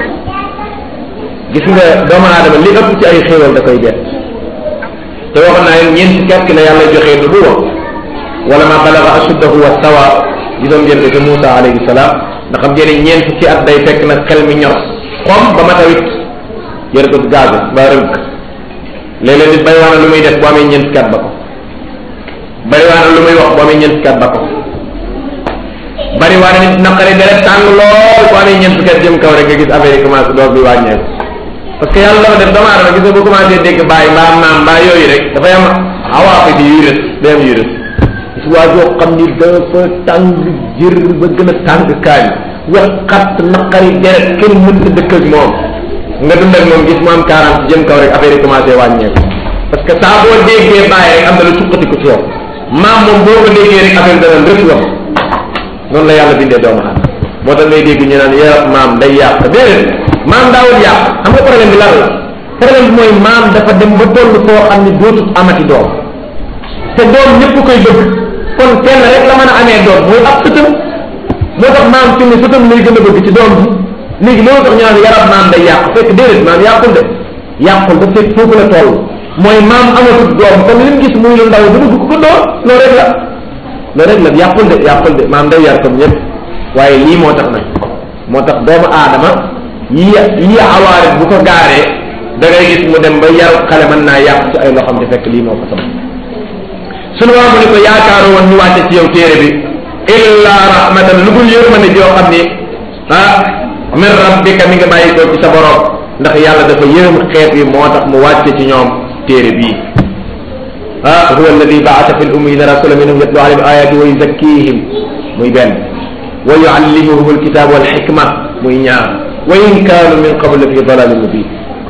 gis nga doomu aadama li ëpp ci ay xéewal da koy bett te waxoon naa leen ñeenti kekk la yàlla joxee du buwa wala ma balaga ashuddahu wa stawa gisoon ngeen ko ci Moussa alayhi salaam ndax xam ngeen ne ñeent fukki at day fekk nag xel mi ñor xom ba matawit yër ko gaagu ba rënk léeg-léeg nit bari waana lu muy def bu amee ñeent fukki at ba ko bari waana lu muy wax bu amee ñeent fukki at ba ko bari waana nit naqari deret tàng lool bu amee ñeent fukki at jëm kaw rek nga gis affaire yi commencé doog bi wàññeeku parce que yàlla dafa def doomu aadama gis nga bu commencé dégg bàyyi mbaa maam mbaa yooyu rek dafay am awaafi di yuy rës day am yuy rës gis waa joo xam ni dafa tàng jër ba gën a tàng kaay wax xat naqari deret kenn mënta dëkk ak moom nga dund ak moom gis mu am 40 jëm kaw rek affaire yi commencé wàññeeku parce que saa boo déggee bàyyi rek am na lu suqati ko ci yow maam moom boo ko déggee rek affaire dana rëcc wax noonu la yàlla bindee doomu aadama moo tax ngay dégg ñu naan ya maam day yàq déedéet maam daawul yàq xam nga problème bi lan la problème bi mooy maam dafa dem ba toll foo xam ne dootut amati doom te doom ñëpp koy bëgg kon kenn rek la mën a amee doom mooy ab sëtam moo tax maam fi ne sëtam lay gën a bëgg ci doom bi léegi loolu tax ñu naan yarab maam day yàq fekk déedéet maam yàqul de yàqul da fekk foofu la toll mooy maam amatut doom kon li mu gis muy lu ndaw du bëgg ko doom loolu rek la yàqul de maam day yar comme ñëpp waaye lii moo tax nag moo tax doomu aadama yi awaarit bu ko gaaree da ngay gis mu dem ba yaru xale mën naa yàq ci ay loxam te fekk lii moo ko sabab sunu waa mu ni ko yaakaaru woon ñu wàcce ci yow téere bi illa rahmatan lu dul yërmande joo xam ni min rabbika mi nga bàyyi ko ci sa borom ndax yàlla dafa yërëm xeet yi moo tax mu wàcce ci ñoom téere bii huwa alladi baata fi l ummiyina rasula minhum yatlu alayhim ayati wa yuzakkihim muy benn wa yuallimuhum alkitab wal hikma muy ñaar wa in kaanu min qabl fi dalalin mubin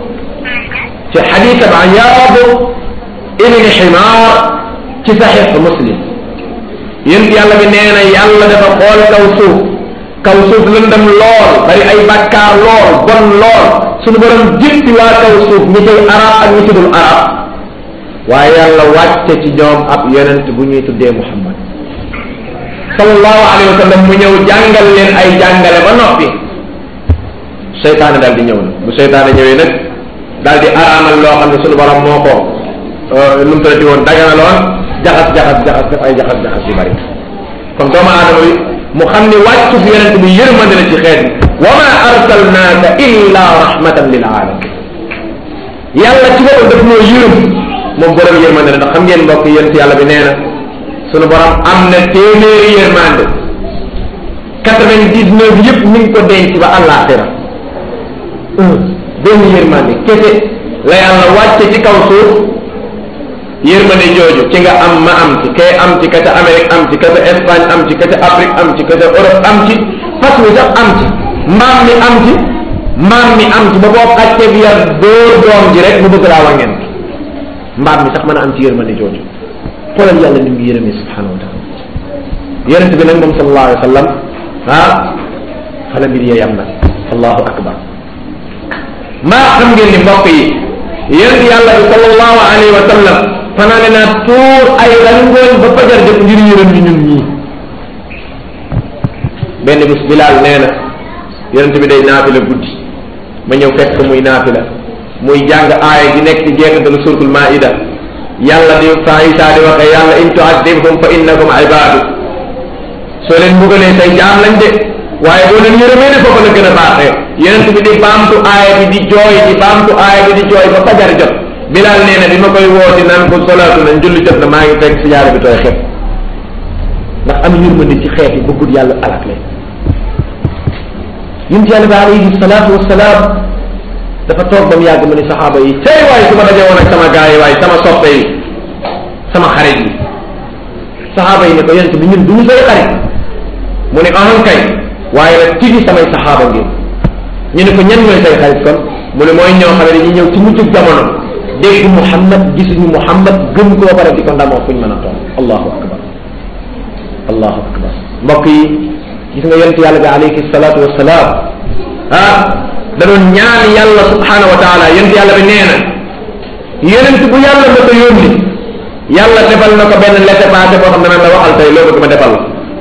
ci xadis ab Iyaad ibn Himaar ci saxiix Muslim yéen yàlla bi nee na yàlla dafa xool kaw suuf kaw suuf lëndam lool bari ay bàkkaar lool bon lool suñu borom jëppi waa kaw suuf ñi cay arab ak ñi ci dul arab waaye yàlla wàcce ci ñoom ab yonent bu ñuy tuddee Muhammad sallallahu alayhi wa sallam mu ñëw jàngal leen ay jàngale ba noppi seytaane daal di ñëw na bu seytaane ñëwee nag daal di araamal loo xam ne suñu borom moo ko lu mu tëddee woon daganaloon jaxas yu bari kon doomu aadama bi mu xam ni wàccu fi yonent bi yërmande la ci xeet bi wa ma arsalnaaka illa rahmatan lil alamin yàlla ci boppam daf ñoo yërëm moom borom yërmande la ndax xam ngeen mbokk yonent yàlla bi nee na sunu borom am na téeméeri yërmande 99 yëpp mi ngi ko denc ba àllaaxira benn yërmande kese la yàlla wàcce ci kaw suuf yërmande jooju ci nga am ma am ci kay am ci kata Amérique am ci kata Espagne am ci kata Afrique am ci kata Europe am ci fas wi sax am ci mbaam mi am ci ba boo xàccee bi yar dóor doom ji rek mu bëgg laa wàññeent mbaam mi sax mën a am ci yërmande jooju xoolal yàlla ni mu ngi yërëmee subhanahu wa taala yonent bi nag moom sallallahu alayhi wa sallam xale mbir yee yam nag allahu akbar maa xam ngeen ni mbokk yi yonent yàlla bi sallallahu alayhi wa sallam fanaane naa tuur ay rangoon ba fajar jot ngir yërëm ñu ñun ñii benn bis Bilaal nee na yonent bi day naafila guddi ma ñëw fekk muy naafila muy jàng aaya gi nekk ci jeexitalu suratul maida yàlla di fa Isaa di waxee yàlla in tu'adhibhum fa innahum ibaadu soo leen mbugalee say jaam lañ de waaye boo leen yërëmee ne foofu la gën a baaxee yonent bi di baamtu aaya bi di jooy di baamtu aaya bi di jooy ba fajar jot Bilaal nee na bi ma koy wooti naan ko solaatu nañ julli jot na maa ngi fekk si jaara bi tooy xepp ndax am yërmande ci xeet yi bëggul yàlla alak leen yonent yàlla bi alayhi salaatu wassalaam dafa toog ba mu yàgg mu ne saxaaba yi tey waaye su ma daje woon ak sama gaay yi waaye sama soppe yi sama xarit yi saxaaba yi ne ko yonent bi ñun duñu say xarit mu ne ahan kay waaye nag tigi samay saxaaba ngeen ñu ne ko ñan mooy say xarit kon mu ne mooy ñoo xam ne dañuy ñëw ci mujjug jamono dégg Muhammad gisuñu Muhammad gëm koo bare di ko ndamoo fuñ mën a toog allahu akbar allahu akbar mbokk yi gis nga yonent yàlla bi alayhi salaatu wassalaam da doon ñaan yàlla subhanahu wa taala yonent yàlla bi nee na yonent bu yàlla ma ko yónni yàlla defal na ko benn laissez-passer boo xam ne la waxal tey loo bëgg ma defal la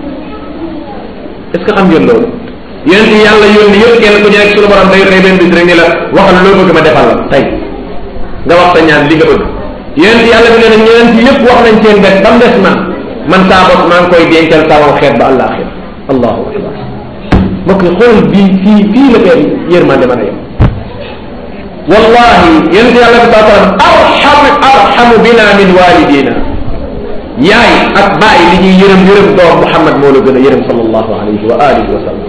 est ce que xam ngeen loolu yonent yi yàlla yónni yëpp kenn ku ñu nekk suñu borom day xëy benn bis rek ni la waxal loo bëgg ma defal la tey nga wax sa ñaan li nga bëgg yonent yàlla bi nee na ñeneen yi yëpp wax nañ seen bés ba mu des man saa bopp maa ngi koy dencal sama xeet ba àllaaxira allahu akbar mbokk yi xool fii la koy yërmande mën a yem wallahi yonent yàlla bi saa sallam arhamu bina min walidina yaay ak bàyyi li ñuy yërëm doom Muhammad moo la gën a yërëm sallallahu alayhi wa alihi wa sallam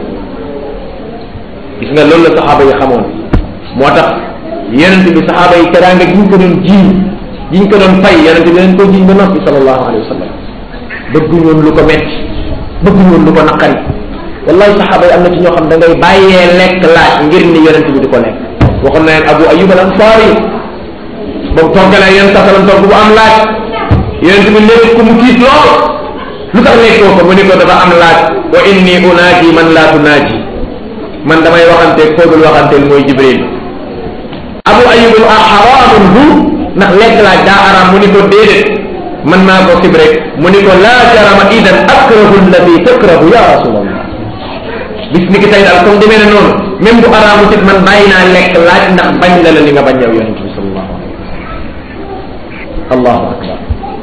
gis nga loolu la saxaaba yi xamoon moo tax yonent bi saxaaba yi teraanga gi ñu ko doon jiiñ gi ñu ko doon fay yonent bi leen ko jiiñ ba noppi sallallahu alayhi wa sallam bëgguñu woon lu ko metti bëgguñu woon lu ko naqari wallahi saxaaba yi am na ci ñoo xam da ngay bàyyee lekk laaj ngir ni yonent bi di ko lekk waxoon na leen Abu Ayyub al Ansari boobu toggalee yéen sasalam togg bu am laaj yonent bi léegi ku mu tiit lool lu tax lekkoo ko mu ni ko dafa am laaj wa inni unaaji man laa tunaaji man damay waxanteel koo dul waxanteel mooy Jibril Abu Ayyub a xaraamun hu ndax lekk laaj daa araam mu ni ko déedéet man maa ko sib rek mu ni ko laa jarama idan akrahu alladi takrahu ya rasulallah bis ni ki tey daal comme demee na noonu même bu araamu tit man bàyyi naa lekk laaj ndax bañ la li nga bañ yow yonent bi sallallahu alayhi wa sallam allahu akbar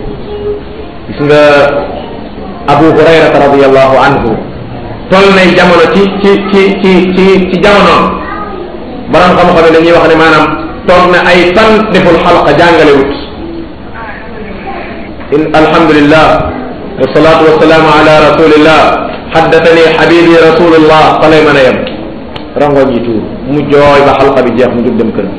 gis nga Abu Hurayrata radiyallahu anhu toll nay jamono ci jamonoom borom xam-xam ne dañuy wax ne maanaam toog na ay fan deful xalqa jàngale wut alhamdulillah wasalaatu wasalaamu ala rasulillah haddathani habibi rasulullah fa lay mën a yem rangoñ yi tuur mu jooy ba xalqa bi jeex mu jug dem kër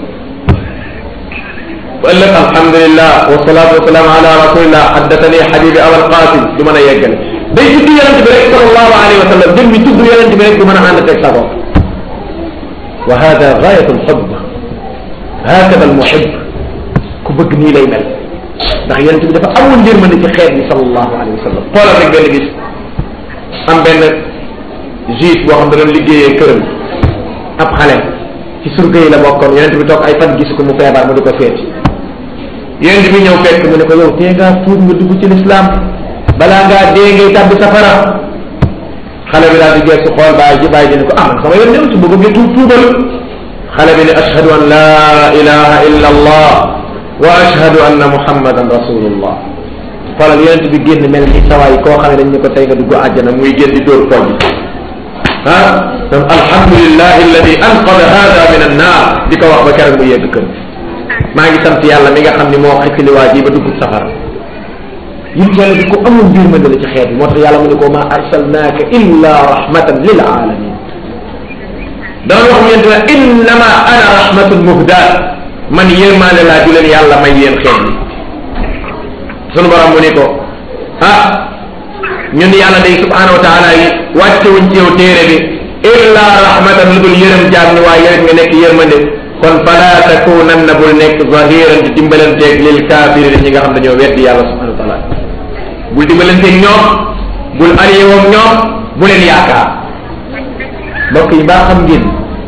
bu ëllëg alhamdulillah wasalaatu wasalaamu ala rasulillah haddathani habibi abal qasim du mën a yeggale day tudd yonent bi rek sallallahu alayhi wa sallam jëm mi tudd yonent bi rek du mën a ànd teg sa bopp wa hada gayatu alxubb hakada almuhib ku bëgg nii lay mel ndax yonent bi dafa amul yërmande ci xeet bi sallallahu alayhi wa sallam xoolal rek benn bis am benn juif boo xam da doon liggéeyee këram ab xale ci surga yi la bokkoon yonent bi toog ay fan gisu ko mu feebar mu di ko seeti yonent bi ñëw fekk mu ne ko yow tee ngaa tuub nga dugg ci lislaam balaa ngaa dee ngay tàbbi safara xale bi daal di geesu xool bàyyi ji bàyyi ji ne ko ah man sama yoon ñëw ci bëgg nga tuubal xale bi ne ashhadu an la ilaha illa allah wa ashhadu anna muhammadan rasulullah xoolal yonent bi génn mel ni sawaay koo xam ne dañ ne ko tey nga dugg àjjana muy génn di dóor pooj ah donc alhamdulillah alladi anqada hada min annar di ko wax ba keroog mu yegg kër maa ngi sant yàlla mi nga xam ni moo xettali waa ji ba dugg safara yim yàlla di ko amul mbir ma la ci xeet bi moo tax yàlla mu ne ko ma arsalnaaka illa rahmatan lil alamin dama wax yéen ne innama ana rahmatun muhdaat man yërmaane laa ju leen yàlla may yéen xeet bi sunu borom mu ni ko ah ñun yàlla day subhanahu wa taala yi wàcce wuñ ci yow téere bi illa rahmatan lu dul yërëm jaam ni waaye yow nga nekk yërmande kon fala takunanna bul nekk zahiran di dimbalanteeg lil kafirin ñi nga xam dañoo weddi yàlla subhanahu wa taala bul dimbalanteeg ñoom bul allié woog ñoom bu leen yaakaar mbokk yi baa xam ngeen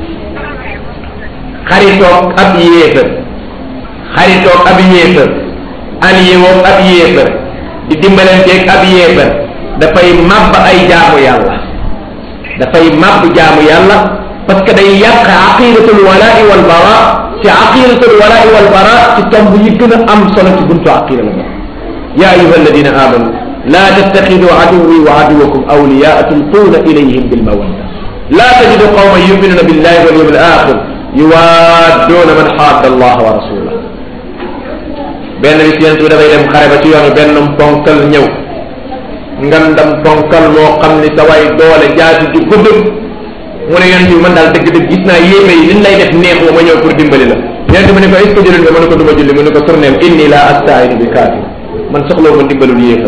xaritoog ab yéefar xaritoog ab yéefar allié woog ab yéefar di dimbalanteeg ab yéefar dafay màbb ay jaamu yàlla dafay màbb jaamu yàlla parce que day yàq aqidatul walaa'i wal bara ci aqidatul walaa'i wal bara ci tomb yi gën a am solo ci buntu aqida la bokk ya ayuha alladina amanu la tattaxidu aduwi wa aduwakum awliyaa tulquuna ilayhim bilmawadda la tajidu qawman yuminuna billahi wal yawmil axir yuwadduuna man xaadda allaha wa rasulahu benn bis yéen su dafay dem xare ba ci yoonu benn ponkal ñëw ngandam ponkal moo xam ni sa way doole jaasi ju gudd mu ne yonent bi man daal dëgg-dëgg gis naa yéeme yi liñ lay def neexu ma ñëw pour dimbali la yonent bi ne ko est-ce que jullit nga mu ne ko duma julli mu ne ko tourneel inni la astainu bi kaafir man soxlawu ma dimbalul yéefar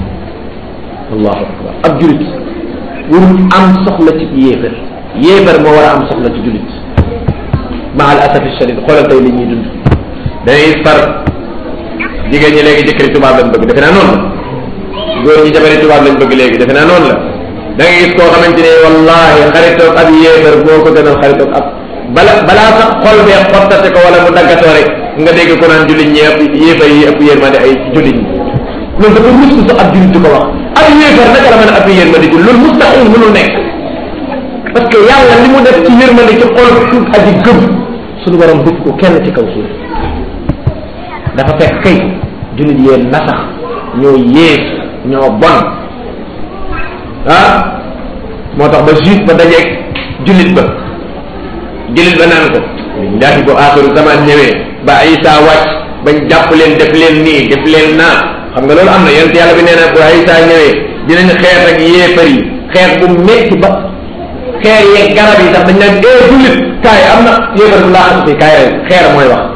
allahu akbar ab jullit warul am soxla ci yéefar yéefar moo war a am soxla ci jullit ma al asafi shadid xoolal tey li ñuy dund dañuy far jigéen ñi léegi jëkkëri tubaab lañ bëgg defe naa noonu la góor ñi jabari tubaab lañ bëgg léegi defe naa noonu la da ngay gis koo xamante ne wallahi xaritoog ab yéefar boo ko gënal xaritoog ab balaa sax xol bee xottate ko wala mu daggatoo rek nga dégg ko naan jullit ñi ëpp yéefar yi ëpp yërmande ay jullit ñi loolu dafa rus sax ab jullit di ko wax ab yéefar naka la mën a ëpp yërmande ji loolu mustahil mënul nekk parce que yàlla li mu def ci yërmande ci xol suuf aji gëm suñu borom def ko kenn ci kaw suuf dafa fekk kay jullit yee nasax ñoo yées ñoo bon ah moo tax ba juif ba dajeeg jullit ba naan ko ndaati bu aaxiru zaman ñëwee ba Isa wàcc bañ jàpp leen def leen nii def leen naa xam nga loolu am na yonent yàlla bi nee na bu Isa ñëwee dinañ xeex ak yéefar yi xeex bu metti ba xeer yeeg garab yi sax dañ naan jullit kaay am na yéefar bu laa xam si kaay rek xeer mooy wax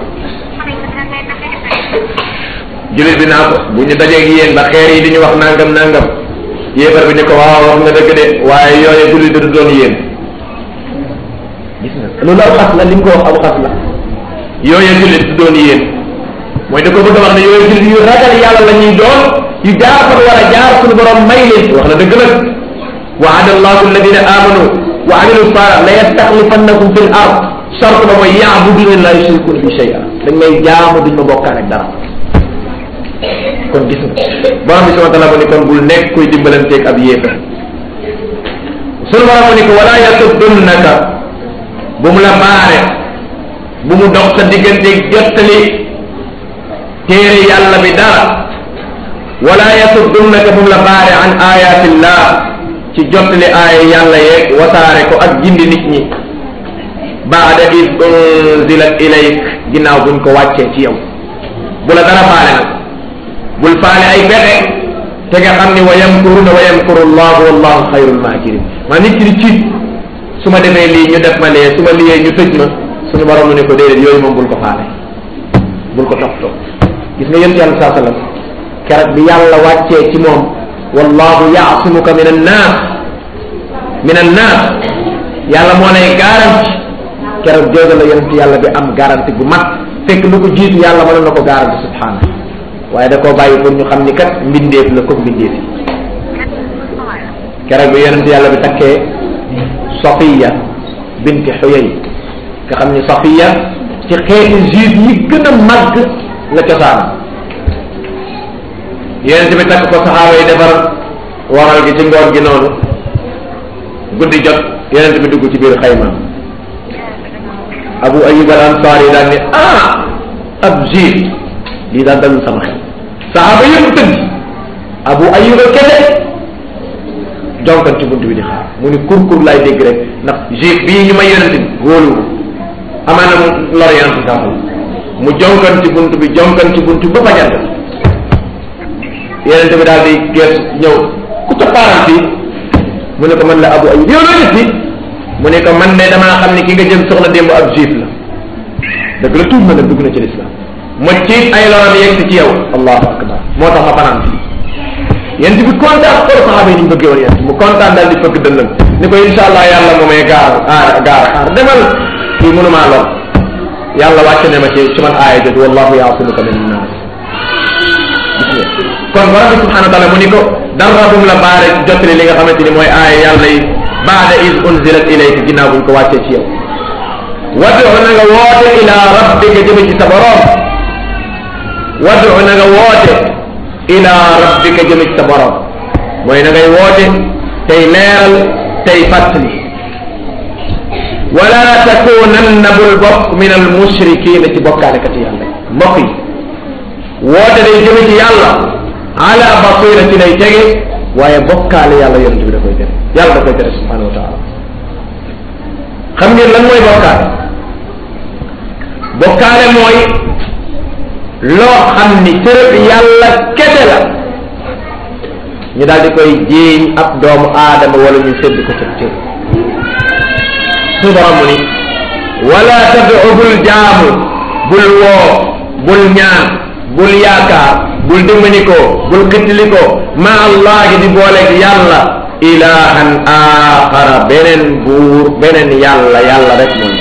jullit bi naa ko bu ñu dajeeg yéen ba xeer yi di ñu wax nangam nangam yéefar bi ne ko waaw wax nga dëgg de waaye yooye jullit du doon yéen gis nga loolu aw xas la li mu ko wax aw xas la yooye jullit du doon yéen mooy da ko bëgg a wax ne yooye jullit yu ragal yàlla la ñuy doon yu jaar fa war a jaar suñu borom may leen wax na dëgg nag wa'ada allahu alladina amanu wa amilu salih la yastaxlifannakum fil ard sart ba mooy yaabuduna la yushrikuna bi shay'a dañ may jaamu duñ ma bokkaan ak dara kon gis nga borom bi subhanahu wa ta'ala mu ni kon bul nekk kuy dimbalanteeg ab yéefar sunu borom mu ni ko wala yasuddunaka bu mu la baare bu mu dox sa digganteeg jottali téere yàlla bi dara wala yasuddunaka bu mu la baare an ayatillah ci jottali aaya yàlla yeeg wasaare ko ak gindi nit ñi baada id unzilat ilayk ginnaaw buñ ko wàccee ci yow bu la dara baare nag bul faale ay pexe te nga xam ni wa yamkuruna wa yamkuru llahu wallahu xayrul makirin maa nit ki di ciit su ma defee lii ñu def ma lee su ma liyee ñu tëj ma suñu borom mu ne ko déedéet yooyu moom bul ko faale bul ko toppatoo gis nga yonent yàlla saa sallam keroog bi yàlla wàccee ci moom wallahu yaasimuka min annaas yàlla moo lay garanti keroog jooga la yonent yàlla bi am garanti bu mat fekk lu ko jiitu yàlla mënoon na ko garanti subhanahu waaye da koo bàyyi pour ñu xam ni kat mbindeef la ko mbindeef yi keroog bi yonent yàlla bi takkee Safiya binti Xuyay nga xam ni Safiya ci xeeti juif yi gën a màgg la cosaan yonent bi takk ko saxaaba yi defar waral gi ci ngoor gi noonu guddi jot yonent bi dugg ci biir xaymaam Abu Ayyub al Ansari daal ni ab juif lii daal dalul sama xel saxaaba yëpp tëdd Abu Ayyub al kese jonkan ci bunt bi di xaar mu ni kur laay dégg rek ndax juif bii ñu may yonent bi wóolu amaana mu lor yonent bi saxal mu jonkan ci bunt bi ba fajant yonent bi daal di gees ñëw ku ca xaaral fii mu ne ko man la Abu Ayyub yow loo def fii mu ne ko man de damaa xam ne ki nga jëm soxna démb ab juif la dëgg la tuub na nag dugg na ci lislaam ma ciit ay loram yegg ci yow allahu akbar moo tax ma fanaan fii yonent bi kontaan xool saxaaba yi ni ñu bëggee woon yonent mu kontaan daal di fëgg dënnam ni ko insha allah yàlla moo may gaar demal kii mënumaa lor yàlla wàcce ne ma ci man aaya jot wallahu yaasimuka min annaas kon borom bi subhanahu wa taala mu ni ko dara bum la baare jottali li nga xamante ni mooy aaya yàlla yi baada is unzilat ilayka ginnaaw buñ ko wàccee ci yow wadu na nga woote ila rabbika jëme ci sa borom wadu na nga woote ila rabbika jëme ci sa borom mooy na ngay woote tey leeral tey fàttali wala takunanna bul bokk min al mushrikiina ci bokkaalekat yàlla mbokk yi woote day jëme ci yàlla ala basirati lay tege waaye bokkaale yàlla yonent bi da koy tere yàlla da koy tere subhanahu wa taala xam ngeen lan mooy bokkaale mooy loo xam ni cërëb yàlla kese la ñu daal di koy jéeñ ab doomu aadama wala ñu sédd ko cëb cër su borom mu ni wala tad'u bul jaamu bul woo bul ñaan bul yaakaar bul dimbanikoo bul xittilikoo ma allahi di booleeg yàlla ilahan axara beneen buur beneen yàlla rek mooy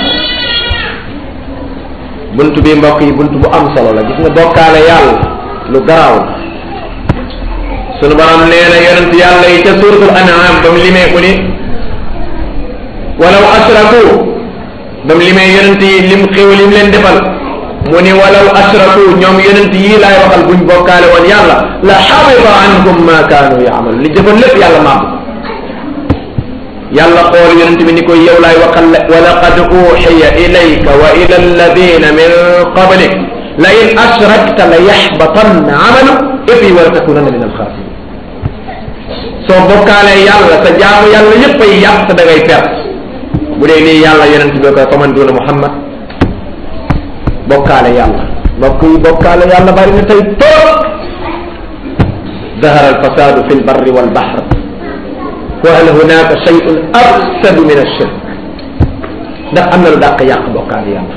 buntu bi mbokk yi buntu bu am solo la gis nga bokkaale yàlla lu garaaw la sunu borom nee na yonent yàlla yi ca suratul an'am ba mu limee ku ni walaw ashraku ba mu limee yonent yi lim xéw lim leen defal mu ni walaw ashraku ñoom yonent yii laay waxal buñ bokkaale woon yàlla la xabita anhum ma kaanu yaamalu li jëfoon lépp yàlla maam yàlla xool yonent bi ni ko yow laay waxal wa laqad uxiya ilayka wa ila alladina min qablik la in ashrakta la yaxbatanna amalu et puis wala takunanna min alxaasirin soo bokkaalee yàlla sa jaamu yàlla yépp ay yàq da ngay perte bu dee lii yàlla yonent bi ko faman duna Muhammad bokkaale yàlla mbokk yi bokkaale yàlla bari na tey toog zahara alfasadu fi lbarri walbahr wa hal hunaka shay'un afsadu min ashirk ndax am na lu dàq yàq bokkaale yàlla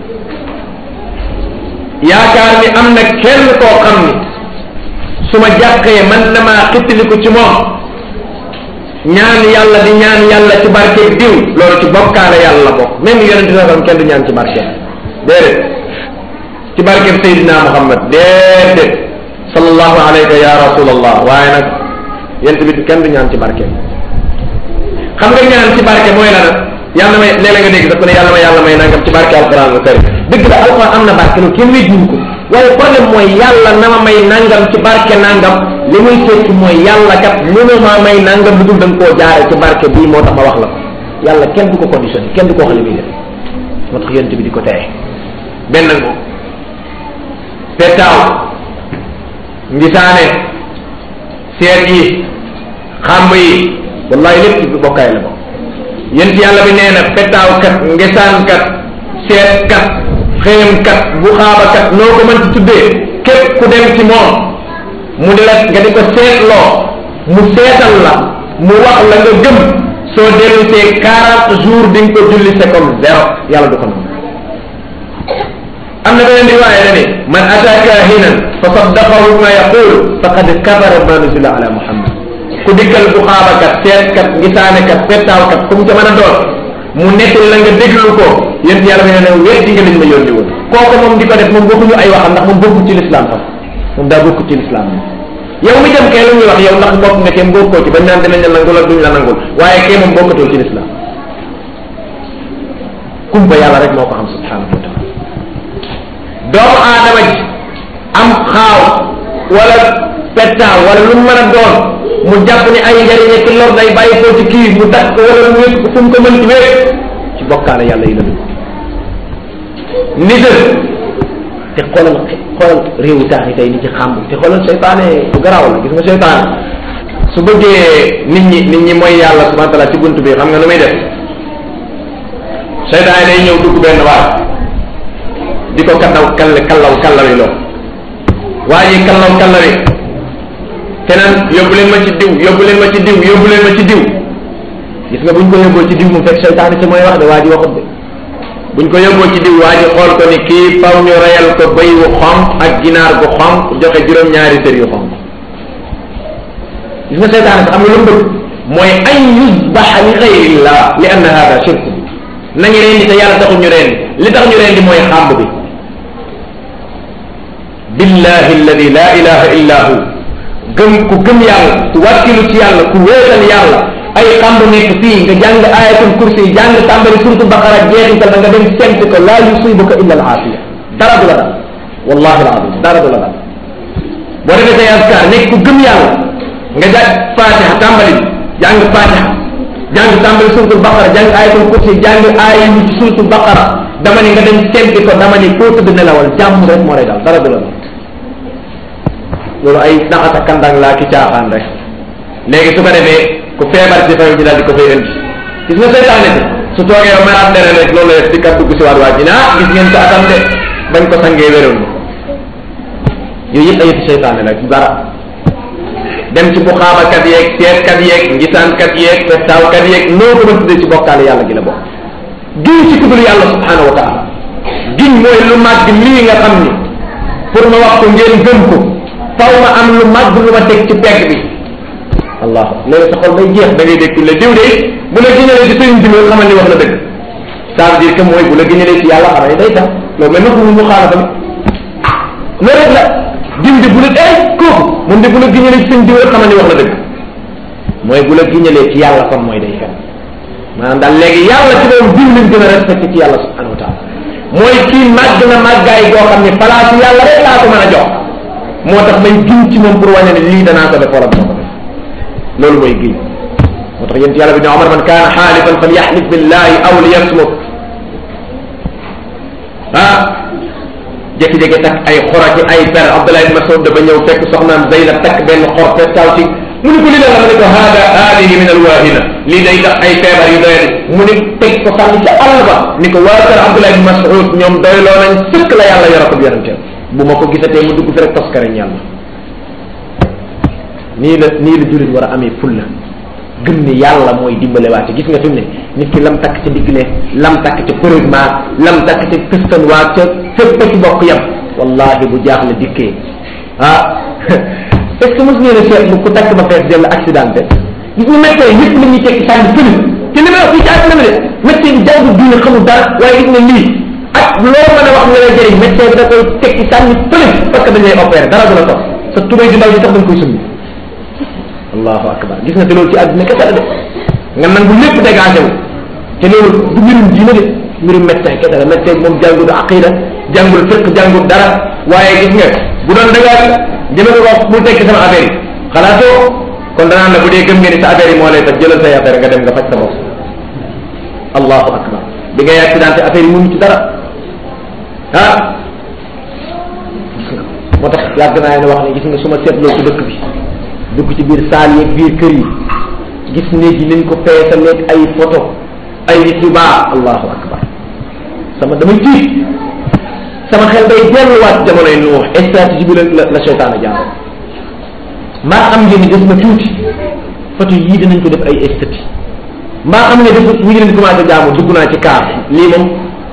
yaakaar ni am na kenn koo xam ni su ma jàqee man na maa xittiliku ci moom ñaan yàlla di ñaan yàlla ci barkeeg diw loolu ci bokkaale yàlla la bokk même yonente sax kenn du ñaan ci barkeeg déedéet ci barkeeb Seydina Muhammad déedéet sallallahu alayka ya rasulallah waaye nag yent bi kenn du ñaan ci barkeeb xam nga ñaan ci barke mooy la nag yàlla may léeg-léeg nga dégg sax ku ne yàlla may nangam ci barke alquran al karim dëgg la alquran am na barke loolu kenn wéjjiwu ko waaye problème mooy yàlla na ma may nangam ci barke nangam li muy tekki mooy yàlla kat mënu maa may nangam lu dul da nga koo jaare ci barke bii moo tax ma wax la ko yàlla kenn du ko conditionné kenn du ko wax li muy def moo tax yonent bi di ko tere benn ngo petaaw ngisaane seet yi xàmb yi wallahi lépp ci bokkaay la bokk yonent yàlla bi nee na petaaw kat ngisaan kat seet kat xëyam kat bu xaaba kat noo ko mën ci tuddee képp ku dem ci moom mu di la nga di ko seetloo mu seetal la mu wax la nga gëm soo dellu see 40 jours di nga ko julli c'est comme zéro yàlla du ko nangu am na beneen riwaaya ne ni man ata kahinan fa saddaqahu ma yaqul faqad kafara ma nuzila ala muhammad ku dikkal bu xaabakat seetkat gisaanekat pettaawkat ku mu ca mën a doon mu nettali la nga déglu ko yéen yàlla bi ne weddi nga liñ ma yónni woon kooku moom di ko def moom bokkuñu ay waxam ndax moom bokkul ci l'islam sax moom daa bokkul ci l'islam yow mi dem kay lu ñuy wax yow ndax bokk nga ci bokkoo ci bañ naan dinañ la nangul ak duñ la nangul waaye kay moom bokkatul ci l'islam kumpa yàlla rek moo ko xam subhanahu wa taala. doomu aadama ji am xaaw wala pettaaw wala lu mu mën a doon mu jàpp ni ay njëriñ ak lor day bàyyi ko ci kii mu takk ko wala mu wékk ko fu mu ko mën ci wékk ci bokkaale yàlla yi la dugg. nital te xoolal réewu taax yi tey ni ci xàmb te xoolal seytaane bu garaaw la gis nga seytaane su bëggee nit ñi mooy yàlla subhanahu wa taala ci bunt bi xam nga nu muy def seytaane day ñëw dugg benn waay di ko kallawi loo waa ji kallawi keneen yóbbu leen ma ci diw yóbbu leen ma ci diw yóbbu leen ma ci diw gis nga buñ ko yóbboo ci diw mu fekk seytaane si mooy wax de waa ji waxut de buñ ko yóbboo ci diw waa ji xool ko ni kii faw ñu reyal ko bëy wu xonq ak ginaar gu xonq joxe juróom-ñaari sër yu xonq gis nga seytaane sax am na lu mu bëgg mooy an yusbaha li gayrillah li anna hada shirk bi nañu rendi te yàlla taxul ñu rendi li tax ñu rendi mooy xàmb bi billahi alladi la ilaha illa hu ku gëm yàlla ku wàkkilu ci yàlla ku wéetal yàlla ay xamb nekk fii nga jàng ayatul kursi jàng tàmbali suratul baqara jeexintal da nga dem sent ko laa yusibuka illa al aafiya dara du la dal wallahi al azim dara du la dal boo defee say askar nekk ku gëm yàlla nga jàng fatiha tàmbali jàng fatiha jàng tàmbali suratul baqara jàng ayatul kursi jàng aaya yi ci suratul baqara dama ni nga dem sent ko dama ni koo tëdd nelawal jàmm rek moo lay dal dara du la dal loolu ay naxata kandang laa ki caaxaan rek léegi su ko defee ku feebar ci fayu ji daal di ko fay indi gis nga seytaane bi su toogee ba maraat dere rek loolu la di kat dugg si waat waa ji naa gis ngeen sa atam de bañ ko sangee wéroon yooyu yëpp ay seytaane la dara dem ci bu xaabakat yeeg seetkat yeeg ngisaankat yeeg fettaawkat yeeg noo ko ma tuddee ci bokkaale yàlla gi la bokk giñ ci kudul yàlla subhanahu wa taala giñ mooy lu màgg lii nga xam ni pour ma wax ko ngeen gëm ko faw ma am lu màgg lu ma teg ci pegg bi allah léegi sa xol bay jeex da ngay dégg le diw de bu la gënalee ci sëriñ bi xamal ni wax na dëgg ça veut dire que mooy bu la gënalee ci yàlla xamal ni day tax loolu mais nag mu xaaral tamit loolu rek la diw de bu la ay kooku moom de bu la gënalee ci sëriñ diw xamal ni wax na dëgg mooy bu la gënalee ci yàlla kon mooy day fen maanaam daal léegi yàlla ci moom diw lañ gën a respecté ci yàlla subhanahu wa taala mooy kii màgg na màggaay goo xam ne place yàlla rek laa ko mën a jox moo tax may giñ ci moom pour wane ne lii danaa ko def wala dama ko def loolu mooy giñ moo tax yéen ci yàlla bi ne Omar man kaana xaalifan fal yaxlif billahi aw li yasmut ah jékki-jékki takk ay xoraki ay per Abdullah ibn Mas'ud dafa ñëw fekk soxnaam Zaynab takk benn xor te taw ci mu ni ko li la ma ne ko haadihi min alwaahina lii day tax ay feebar yu doyadi mu ni teg ko sànni ca àll ba ni ko waa kër Abdullah ibn Mas'ud ñoom doyloo nañ sëkk la yàlla yore ko yonenteem bu ma ko gisatee mu dugg fi rek toskare ñaan nii la jullit war a amee fulla gëm ni yàlla mooy dimbale waate gis nga fi mu ne nit ki lam takk ca digle lam takk ca përëgment lam takk ca këstan waa ca fépp ci bokk yam wallahi bu jaaxle dikkee ah est-ce que mos ngeen a seetlu ku takk ba fees dell accidenté gis nga médecin yëpp la ñuy tekki sànni fële te li may wax fii ci àdduna bi de médecin bi jàngu diine xamul dara waaye gis nga lii ak loo mën a wax nga lay jëriñ médecin bi da koy tekki sànni fële parce que dañ lay opéré dara du la topp sa tubéy di ndaw ji sax dañ koy summi allahu akbar gis nga te loolu ci àdduna kese la de nga nangu lépp dégagé wu te loolu du mbirum diine de mbirum médecin kese la médecin bi moom jàngul aqida jàngul fiq jàngul dara waaye gis nga bu doon da ngaa jëme ko wax bul tekki sama affaire yi xalaatoo kon danaan la bu dee gëm ngeen ni sa affaire yi moo lay faj jëlal say affaire nga dem nga faj sa bopp allahu akbar bi ngay accidenté affaire yi mënu ci dara ah moo tax yàgg naa leen wax ne gis nga su ma seetloo ci dëkk bi dugg ci biir saal yeeg biir kër yi gis néeg yi nañ ko feesaleeg ay photo ay nit yu baax allahu akbar sama damay tiit sama xel day delluwaat jamonoy nuux stratégie bi la seytaane jàng maa xam ngeen ni des na tuuti photo yii dinañ ko def ay esthétique maa xam ne def ñu ngi leen commencé jaamu dugg naa ci kaar lii moom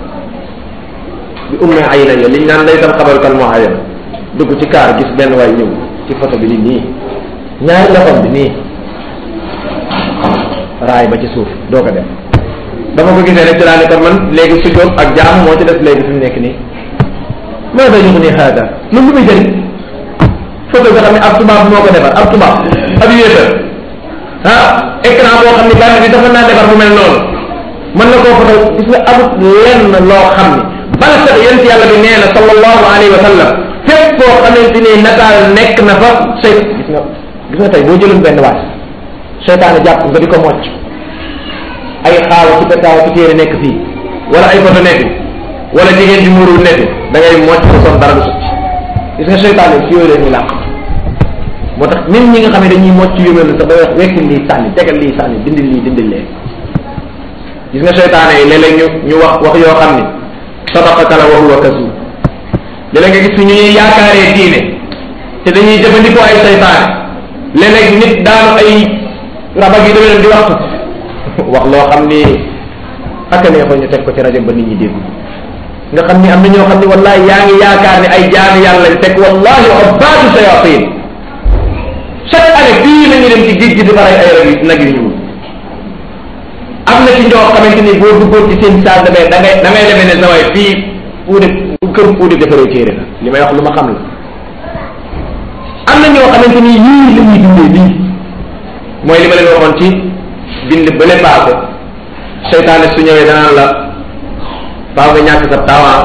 bi umme ayna yo liñ naan lay tam xabaru kan moo ayna dugg ci kaar gis benn waay ñëw ci photo bi li nii ñaari loxoom bi nii raay ba ci suuf doo ko def dama ko gisee rek ci laa ne kon man léegi sujjóot ak jaamu moo ci def léegi fi mu nekk nii maa da yuxni haada loolu lu muy jëriñ photo nga xam ne ab tubaab moo ko defar ab tubaab ab yéefar ah écran boo xam ne bànn bi dafa naa defar bu mel noonu mën na koo foto gis nga amut lenn loo xam ni bal sax yonent yàlla bi nee na sallallahu alayhi wa sallam fépp koo xamante ni nataal nekk na fa gis nga tey boo jëloon benn waay seytaane jàpp nga di ko mocc ay xaawa ci petaaw ci téere nekk fii wala ay photo nekk wala jigéen di muuru nekk da ngay mocc ko son dara du sotti gis nga seytaane ci yooyu la ñuy làq moo tax nit ñi nga xam ne dañuy mocc yu mel sax day wax wekkil lii sànni tegal lii sànni dindil lee gis nga seytaane yi léeg-léeg ñu wax yoo xam ni sadaqaka la wa huwa kazu léeg-léeg nga gis ni ñu ñuy yaakaaree diine te dañuy jëfandikoo ay seytaane léeg-léeg nit daanu ay rabag yi dama leen di wax loo xam ni ak a neexoon ñu teg ko ci rajo ba nit ñi dégg nga xam ni am na ñoo xam ni wallahi yaa ngi yaakaar ni ay jaami yàlla lañ teg wallahi ubbaadu shayatin chaque année fii la ñu dem ci géej gi di faray ay rab yi nag yu ñuul am na ci ñoo xamante ni boo duggoon ci seen salle de bain da ngay demee ne sa waay fii kër uude defaree téere la li may wax lu ma xam la am na ñoo xamante ni yii la ñuy dundee lii mooy li ma leen waxoon ci bind bële paase seytaane su ñëwee danaan la baaw nga ñàkk sa tawaan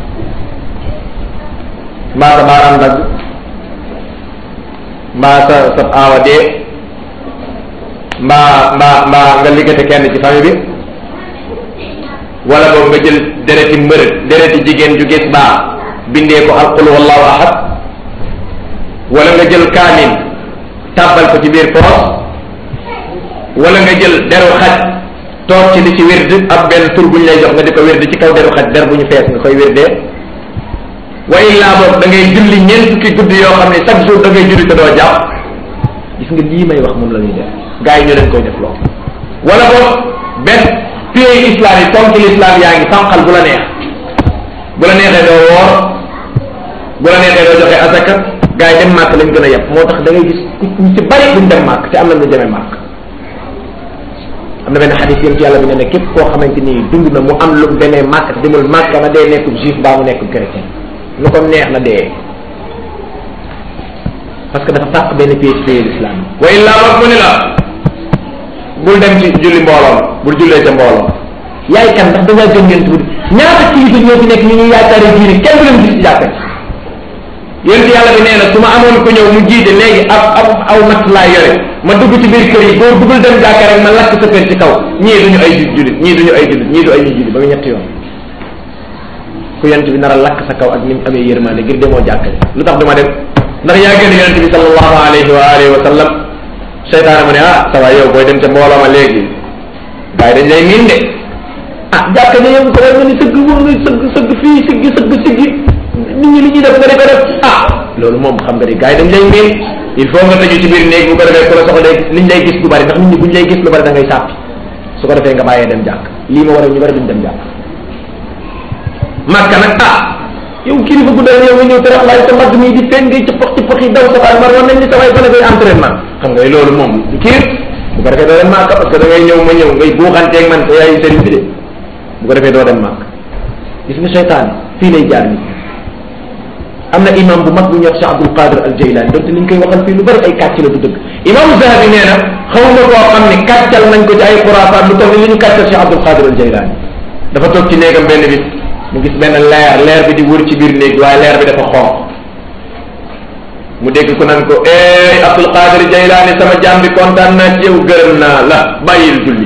mbaa sa baaraam dagg mbaa sa aawa dee mbaa nga liggéey kenn ci famille bi wala boog nga jël dereti mbërëg dereti jigéen ju gis baa bindee ko alqul wallahu ahad wala nga jël kaamin tàbbal ko ci biir poos wala nga jël deru xaj toog ci di ci wird ab benn tur bu ñu lay jox nga di ko wird ci kaw deru xaj der bu ñu fees nga koy wirdee wa illaa boog da ngay julli ñeent fukki guddi yoo xam ne chaque jour da ngay julli te doo jàpp gis nga lii may wax moom la ñuy def gars yi ñoo leen koy def lool wala boog benn pays islam yi ponk l'islam yaa ngi sànqal bu la neex bu la neexee doo woor bu la neexee doo joxe asaka gars yi dem màkk lañ gën a yeb moo tax da ngay gis ñu ci bari duñ dem màkk te am na lu demee màkk am na benn xadis yéen ci yàlla bi ne képp koo xamante ni dund na mu am lu mu demee màkk te demul màkk na dee nekkul juif baa mu nekkul chrétien lu ko neex na dee parce que dafa fàq benn pays ci pays l'islam wa illaa boog mu ni la bul dem ci julli mbooloo bul jullee ca mbooloo yaay kan ndax da ngaa gën ngeen tuuti ñaata kilifa ñoo fi nekk ñu ñuy yaakaare diine kenn du leen gis ci jàkka yéen ci yàlla bi nee na su ma amoon ku ñëw mu jiite léegi aw mat laa yore ma dugg ci biir kër yi boo duggul dem jàkka rek ma lakk sa kër ci kaw ñii duñu ay jullit ñii duñu ay jullit ñii du ay ñu jullit ba nga ñetti yoon ku yonent bi nar a lakk sa kaw ak ni mu amee yërmande ngir demoo jàkka lu tax duma dem ndax yaa gën yonent bi sallallahu alayhi wa alihi wa sallam seytaane mu ne sa waay yow booy dem ca mbooloo ma léegi gars yi dañ lay miin de jàkka ne yow ko war nga ni sëgg wóor nga sëgg fii siggi nit ñi li ñuy def nga di ko def loolu moom xam nga ni gars yi dañ lay miin il faut nga tëju ci biir néeg bu ko defee ku la soxla liñ lay gis lu bari ndax nit ñi buñ lay gis lu bari da ngay sàppi su ko defee nga bàyyee dem jàkk lii ma war a ñu bari duñ dem jàkk Makka nag yow kilifa gu dal yow nga ñëw terax laay sa mbagg mii di feeñ ngay ci pox yi daw sa waay mar war nañ ni sa waay fa ne koy entraînement xam nga loolu moom kiir bu ko defee doo dem Makka parce que da ngay ñëw ma ñëw ngay buuxanteeg man te yaay sëriñ bi de bu ko defee doo dem Makka gis nga seytaan fii lay jaar nit am na imam bu mag bu ñuy wax Cheikh Abdul Qadir al Jaylani donte liñ koy waxal fii lu bari ay kàcc la du dëgg imam Zahabi nee na xaw ma koo xam ne kàccal nañ ko ci ay xuraafaat lu toll ni li ñu kàccal Cheikh Abdul Qadir al Jaylani dafa toog ci néegam benn bis mu gis benn leer bi di wër ci biir néeg waaye leer bi dafa xonq mu dégg ko nan ko Abdul Qadir Jaylani sama jaam bi kontaan naa ci yow gërëm naa la bàyyil julli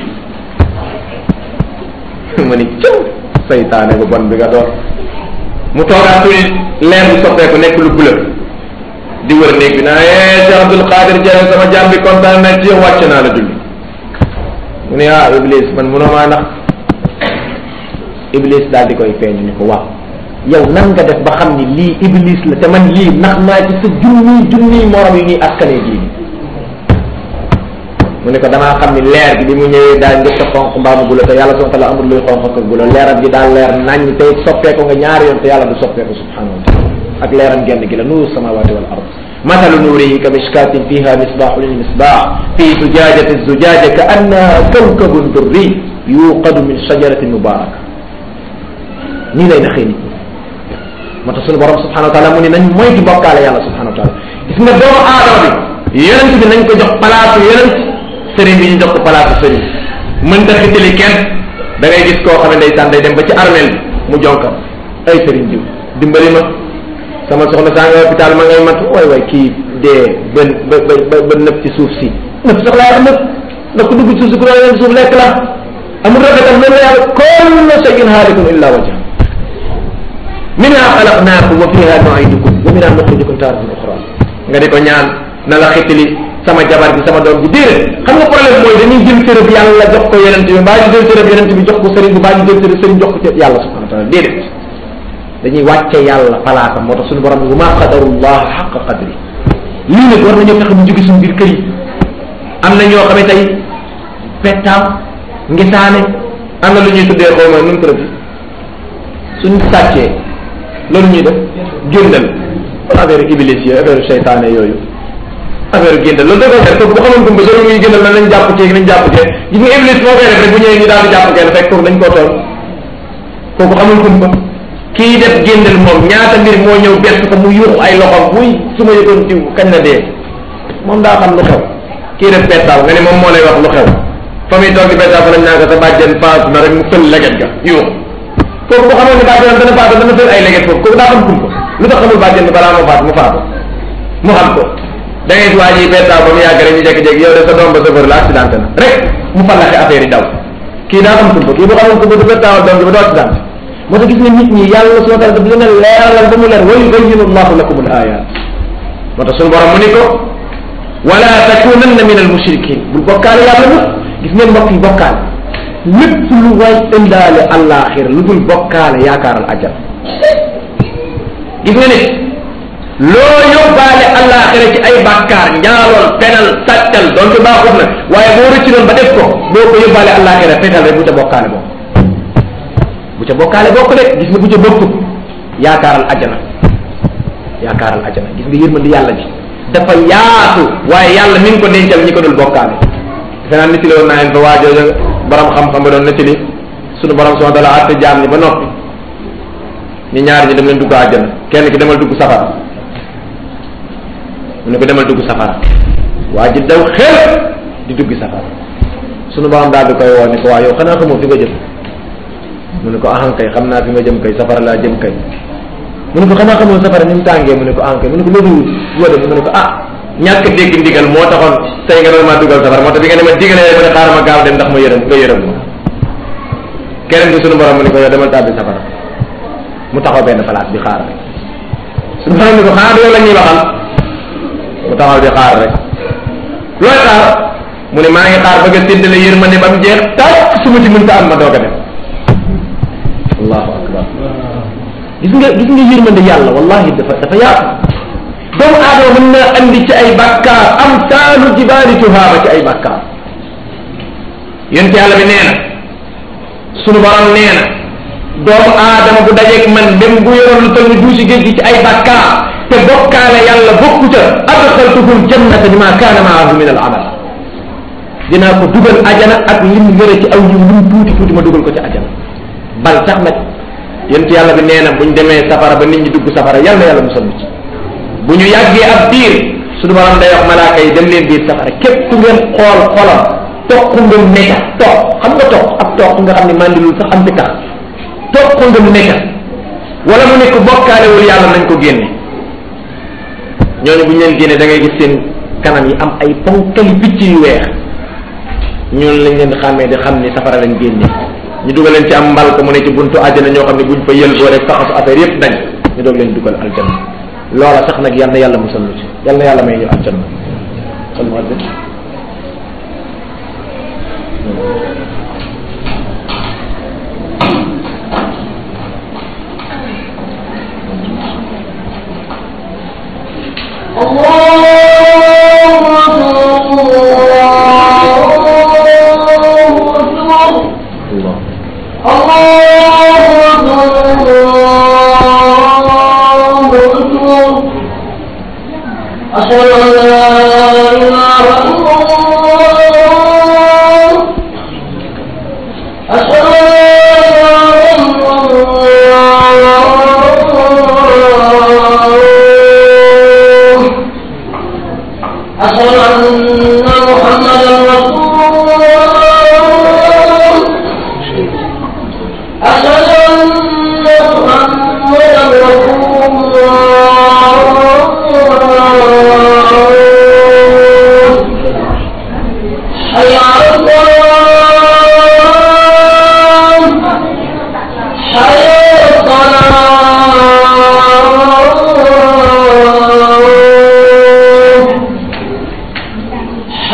ma ni cëw saytaane bu bon bi nga doon mu toogaat tuuti leer bi soppeeku nekk lu bula di wër néeg bi naa Cheikh Abdul Qadir Jaylani sama jaam bi kontaan naa ci yow wàcc naa la julli mu ne Iblis man munoo maa ndax Iblis daal di koy feeñu ni ko waaw yow nan nga def ba xam ni lii Iblis la te man lii nax naa ci sa junniy morom yi ñuy askanee jii mu ne ko damaa xam ni leer bi mu ñëwee daal njëkk a xonq mbaamu bu la te yàlla subhanahu wa taala amul luy xonq ak bu la leeram gi daal leer nañ te soppeeku nga ñaari yoon te yàlla du soppeeku subhanahu wa taala ak leeram genn gi la nuuru samawati wal ard mathalu nuurihi ka mishkatin fiha misbaahu lil misbaax fi zujajati zujaja ka annaha kawkabun durri yuqadu min shajaratin mubaraka nii lay naxee nit ñi moo tax suñu borom subhanahu wa taala mu ne nañ moytu bokkaale yàlla subhanahu wa taala gis nga doomu aadama bi yonent bi nañ ko jox palaasu yonent sëriñ bi ñu jox ko palaasu sëriñ mënta xitali kenn da ngay gis koo xam ne ndeysaan day dem ba ci armeel bi mu jonkam ay sëriñ diw dimbali ma sama soxna saa nga hôpital ma ngay mat waay kii dee ba nëb ci suuf si nëb sax laa nëb ndax ku dugg ci suuf si ku doon suuf lekk la amul rafetal mel na yàlla kullu shay'in haalikun illa wajha minha xalaqnaakum wa fiha nu'iidukum wa minha nuxrijukum taaratan uxraa nga di ko ñaan na la xitili sama jabar bi sama doom bi déedéet xam nga problème mooy dañuy jël cërëb yàlla jox ko yonent bi mbaa ñu jël cërëb yonent bi jox ko sëriñ bi mbaa ñu jël cërëb sëriñ jox ko yàlla subhanahu wa taala déedéet dañuy wàcce yàlla palaasam moo tax suñu borom bi ma qadarullah xaqa qadri lii nag war nañoo fexe mu jóge suñu biir kër yi am na ñoo xam ne tey pettaaw ngisaane am na lu ñuy tuddee xaw ma nu mu tërëb suñu sàccee loolu ñuy def géndal affaire iblis yooyu affaire seytaane yooyu affaire géndal loolu da koy def bu xamoon gumba solo muy géndal na nañ jàpp ceeg nañ jàpp ceeg gis nga iblis moo koy def rek bu ñëwee ñu daal di jàpp kenn fekk kooku dañ koo toog kooku xamul gumba kii def géndal moom ñaata mbir moo ñëw bett ko mu yuuxu ay loxom muy su ma yëgoon diw kañ na dee moom daa xam lu xew kii def pettaaw nga ne moom moo lay wax lu xew fa muy toog di pettaaw fa lañ naa ko sa bàjjen faatu na rek mu fël leget ga yuuxu kooku bu xamoon ne bàjjen dana faatu dana fël ay leget foofu kooku daa xam gumba lu tax xamul bàjjen bi balaa moo faatu mu faatu mu xam ko da ngay waa ji pettaaw ba mu yàgg rek ñu jékki-jékki yow de sa doom ba chauffeur la accidenté na rek mu fallaxe affaire yi daw kii daa xam kumpa kii bu xamoon kumpa du pettaawal doom bi ba doo accidenté moo tax gis nga nit ñi yàlla subhanahu wa taala daf leen a leeralal ba mu leer wa yubayyinu allahu lakum al ayat moo tax suñu borom mu ni ko wala takunanna min al mushrikin bul bokkaale yàlla mu gis ngeen mbokk yi bokkaale lépp lu way ëndaale àllaaxira lu dul bokkaale yaakaaral ajal gis nga nit loo yóbbaale àllaaxira ci ay bàkkaar njaalool fenal sàccal doonte baaxut na waaye boo rëcc doon ba def ko boo ko yóbbaale àllaaxira fetal rek bu ca bokkaale bokk bu ca bokkaale bokk de gis nga bu ca bokkut yaakaaral ajana yaakaaral ajana gis nga yërmandi yàlla ji dafa yaatu waaye yàlla mi ngi ko dencal ñi ko dul bokkaale defe naa nettali woon naa leen fa waa jooja borom xam-xam ba doon nettali sunu borom subhanahu wa taala àtte jaam ñi ba noppi ni ñaar ñi dem leen dugg àjjana kenn ki demal dugg safara mu ne ko demal dugg safara waa ji daw xel di dugg safara sunu borom daal di koy woo ni ko waa yow xanaa xamoo fi nga jëm mu ne ko ahan kay xam naa fi nga jëm kay safara laa jëm kay mu ne ko xanaa xamoo safara ni mu tàngee mu ne ko ahan kay mu ne ko loolu wóode mu ne ko ah ñàkk dégg ndigal moo taxoon tey nga doon maa dugal safara moo tax bi nga ne ma digalee ma ne xaaral ma gaaw dem ndax ma yërëm nga yërëm ma keneen bi sunu borom mu ne ko yow demal tàbbi safara mu taxaw benn place di xaar rek sunu borom ni ko xanaa du yow la ñuy waxal mu taxaw di xaar rek looy xaar mu ne maa ngi xaar ba nga séddale yërmande ba mu jeex tàkk su ma ci mënta am ma doog a dem allahu akbar gis nga yërmande yàlla wallahi dafa yaatu doomu aadama mën na andi ci ay bàkkaar am saalu jibaali tuhaaba ci ay bàkkaar yonent yàlla bi nee na sunu borom nee na doomu aadama bu dajeeg man même bu yoroon lu toll ni duusi géej gi ci ay bàkkaar te bokkaale yàlla bokku ca adxaltuhum jannata bima kaana maahu min al amal dinaa ko dugal ajana ak lim yore ci aw yiw lim tuuti tuuti ma dugal ko ci ajana bal sax nag yonent yàlla bi nee na buñ demee safara ba nit ñi dugg safara yàlla yàlla musal ci bu ñu yàggee ab diir suñu borom day wax malaaka yi dem leen biir safara képp ku ngeen xool xolam toq nga nekka toq xam nga toq ab toq nga xam ne mandilul sax am bi tax toq nga nekka wala mu nekk bokkaalewul yàlla nañ ko génne ñooñu bu ñu leen génne da ngay gis seen kanam yi am ay ponkali picc yu weex ñooñu lañ leen di xàmmee di xam ni safara lañ génne ñu dugal leen ci am mbal ko mu ne ci buntu àjjana ñoo xam ne buñ fa yëlboo rek faxasu affaire yëpp dañ ñu doog leen dugal aljanna loola sax nag yal na yàlla musal lu ci yal na yàlla may ñu aljanna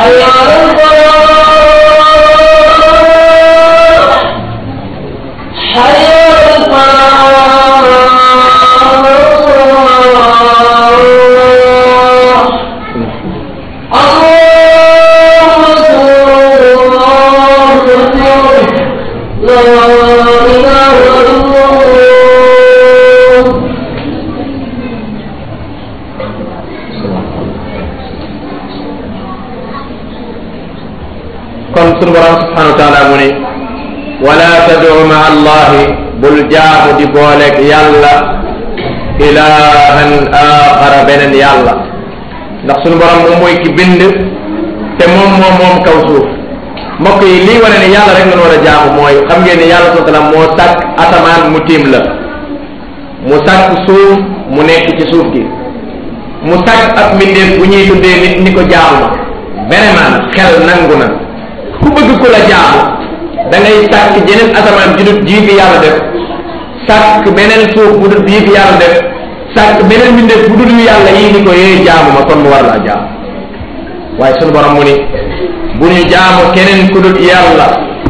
sunu borom subhanahu wa taala mu ne wala tad'u ma'a allahi bul jaamu di booleeg yàlla ilahan axara beneen yàlla ndax sunu borom moom mooy ki bind te moom kaw suuf mbokk yi lii wane ne yàlla rek lañu war a jaamu mooy xam ngeen ne yàlla subhanahu wa taala moo sàkk asamaan mu tiim la mu sàkk suuf mu nekk ci suuf gi mu sàkk ab mbindeef bu ñuy tuddee nit ni ko jaamu ma vraiment xel nangu na ku bëgg ku la jaamu da ngay sàkk jeneen asamaan ju dut ji fi yàlla def sàkk beneen suuf bu dut bii fi yàlla def sàkk beneen mbindeef bu dut yu yàlla yii ni ko yee jaamu ma kon mu war laa jaamu waaye sunu borom mu ni bu ñu jaamu keneen ku dut yàlla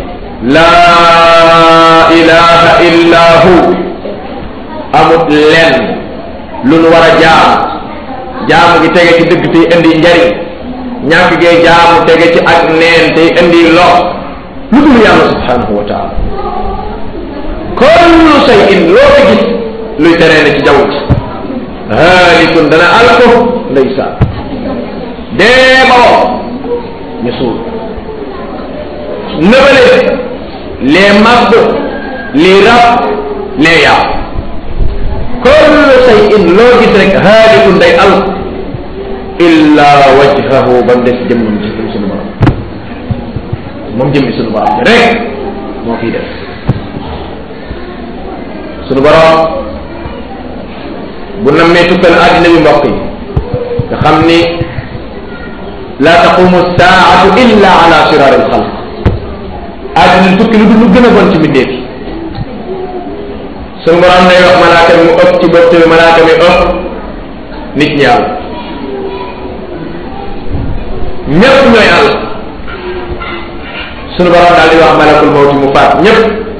laa ilaha illa hu amut lenn lu nu war a jaamu gi tege ci dëgg tey indi njariñ ñàkk gee jaamu tege ci ak neen tey indi lor lu dul yàlla subhanahu wa taala kullu shay'in loo ko gis luy teree ne ci jaww ji haalikun dana alko ndeysaan dee bawoo ñu suul nëbale les màbb les rab les yàpp kullu shay'in loo gis rek haalikun day alko illa wajhahu ba mu des jëmmam ci sunu borom moom jëmmi sunu borom bi rek moo fiy def sunu borom bu nammee tukkal àddina bi mbokk yi nga xam ni la taqumu saatu illa ala sirar al xalq àddina tukki lu dul lu gën a bon ci mbindeef yi sunu borom day wax malaaka mi mu ëpp ci bopp bi malaaka mi ëpp nit ñi yàlla ñëpp ñooy àll sunu borom daal di wax malakul mawti mu faat ñëpp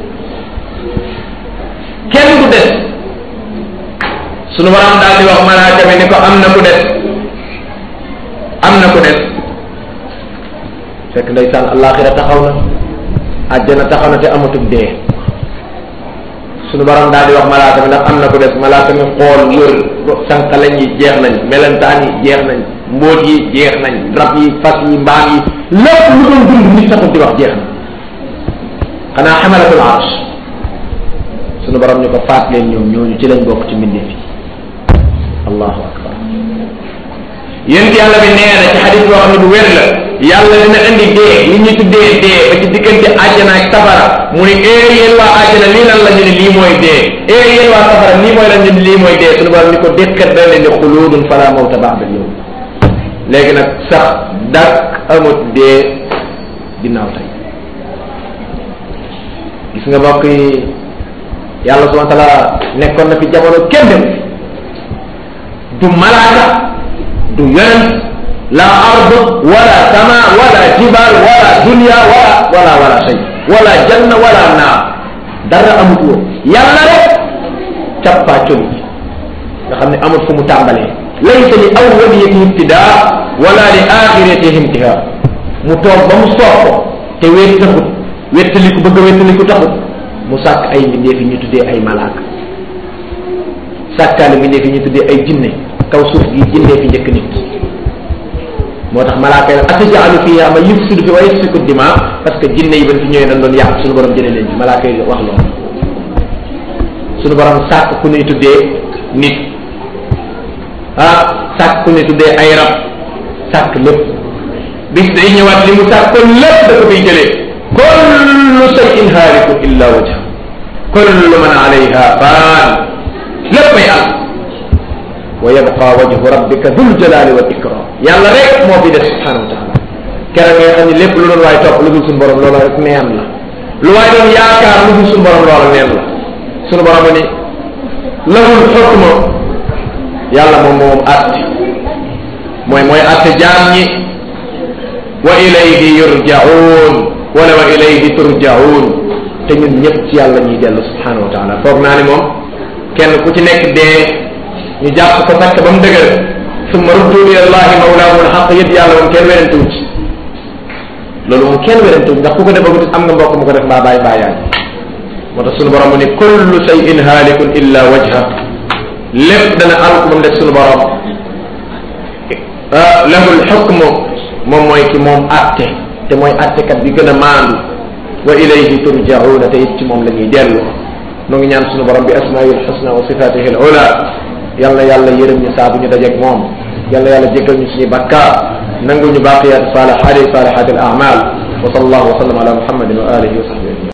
kenn du des sunu borom daal di wax malaaka mi ni ko am na ku des am na ku des fekk ndeysaan àllaaxira taxaw na àjjana taxaw na te amatul dee sunu borom daal di wax malaaka mi ndax am na ku des malaaka mi xool wër sànqalañ yi jeex nañ melentaan yi jeex nañ mbóot yi jeex nañ rab yi fas yi mbaam yi lépp lu doon dund nit saxul di wax jeex na xanaa xamalatul arsh sunu borom ñu ko faat leen ñoom ñooñu ci lañ bokk ci mbindeef yi allahu akbar yént yàlla bi nee na ci xadis boo xam ne bu wér la yàlla dina indi dee li ñu tuddee dee ba ci diggante àjjana ak safara mu ne yéen waa àjjana lii lan la ñu ne lii mooy dee yéen waa safara lii mooy lan ñu ne lii mooy dee sunu borom ni ko dékkat da leen di xuluudun fala mawta ba'da al-yawm léegi nag sax dak amut dee ginnaaw tey gis nga mbokk yi yàlla subhanahu wa taala nekkoon na fi jamono kenn dem du malaaka du yonent la ard wala sama wala jibal wala dunya wala shay wala janna wala naar dara amut woon yàlla rek cappaa colu nga xam ne amut fu mu tàmbalee laysa li awwaliyatihi ibtidaa wala li axiratihi intihaa mu toog ba mu soob ko te wéet taxut wéttaliku bëgg a wéttaliku taxut mu sàkk ay mbindeef yi ñu tuddee ay malaaka sàkkaale mbindeef yi ñu tuddee ay jinne kaw suuf gi jinne fi njëkk nit moo tax malaaka yi ataj'alu fiihaa man yufsidu fi wa yasfiku dimaa parce que jinne yi ban fi ñëwee dañ doon yàq suñu borom jëlee leen ci malaaka yi wax loolu suñu borom sàkk ku ñuy tuddee nit sàkk ku ñuy tuddee ay rab sàkk lépp bis day ñëwaat li mu sàkk kon lépp da ko fiy jëlee kullu shay'in haalikun illa wajha kullu man alayha faan léppay am wa yabqa wajhu rabbika dhul jalali wal ikram yàlla rek moo fi des subhanahu wa taala keroog nga xam ne lépp lu doon waay topp lu dul suñu borom loola rek neen la lu waay doon yaakaar lu dul suñu borom loola neen la suñu borom ni lahul hukmu yàlla moom àtte mooy àtte jaam ñi wa ilayhi yurja'un wala wa ilayhi turja'un te ñun ñëpp ci yàlla ñuy dellu subhanahu wa taala foog naa ni moom kenn ku ci nekk dee ñu jàpp ko takk ba mu dëgër summa ruddu ila allahi mawlaahumul haqq yëpp yàlla moom kenn werantuwu ci loolu moom kenn werantuwu ndax ku ko defagut am nga mbokk mu ko def mbaa bàyyi bàyyaay moo tax sunu borom mu ne kullu shay'in haalikun illa wajha lépp dana alku moom def sunu borom lahul hukmu moom mooy ki moom atte te mooy attekat bi gën a maandu wa ilayhi turja'una te it ci moom la ñuy dellu noo ngi ñaan sunu borom bi asmaa'il husna wa sifatihi al ula yàlla yàlla yërëm ñu saa bu ñu dajeeg moom yàlla yàlla jéggal ñu suñu bakkaar nangul ñu baqiyat salihaati al a'mal wa sallallahu wa sallam ala muhammadin wa alihi wa sahbihi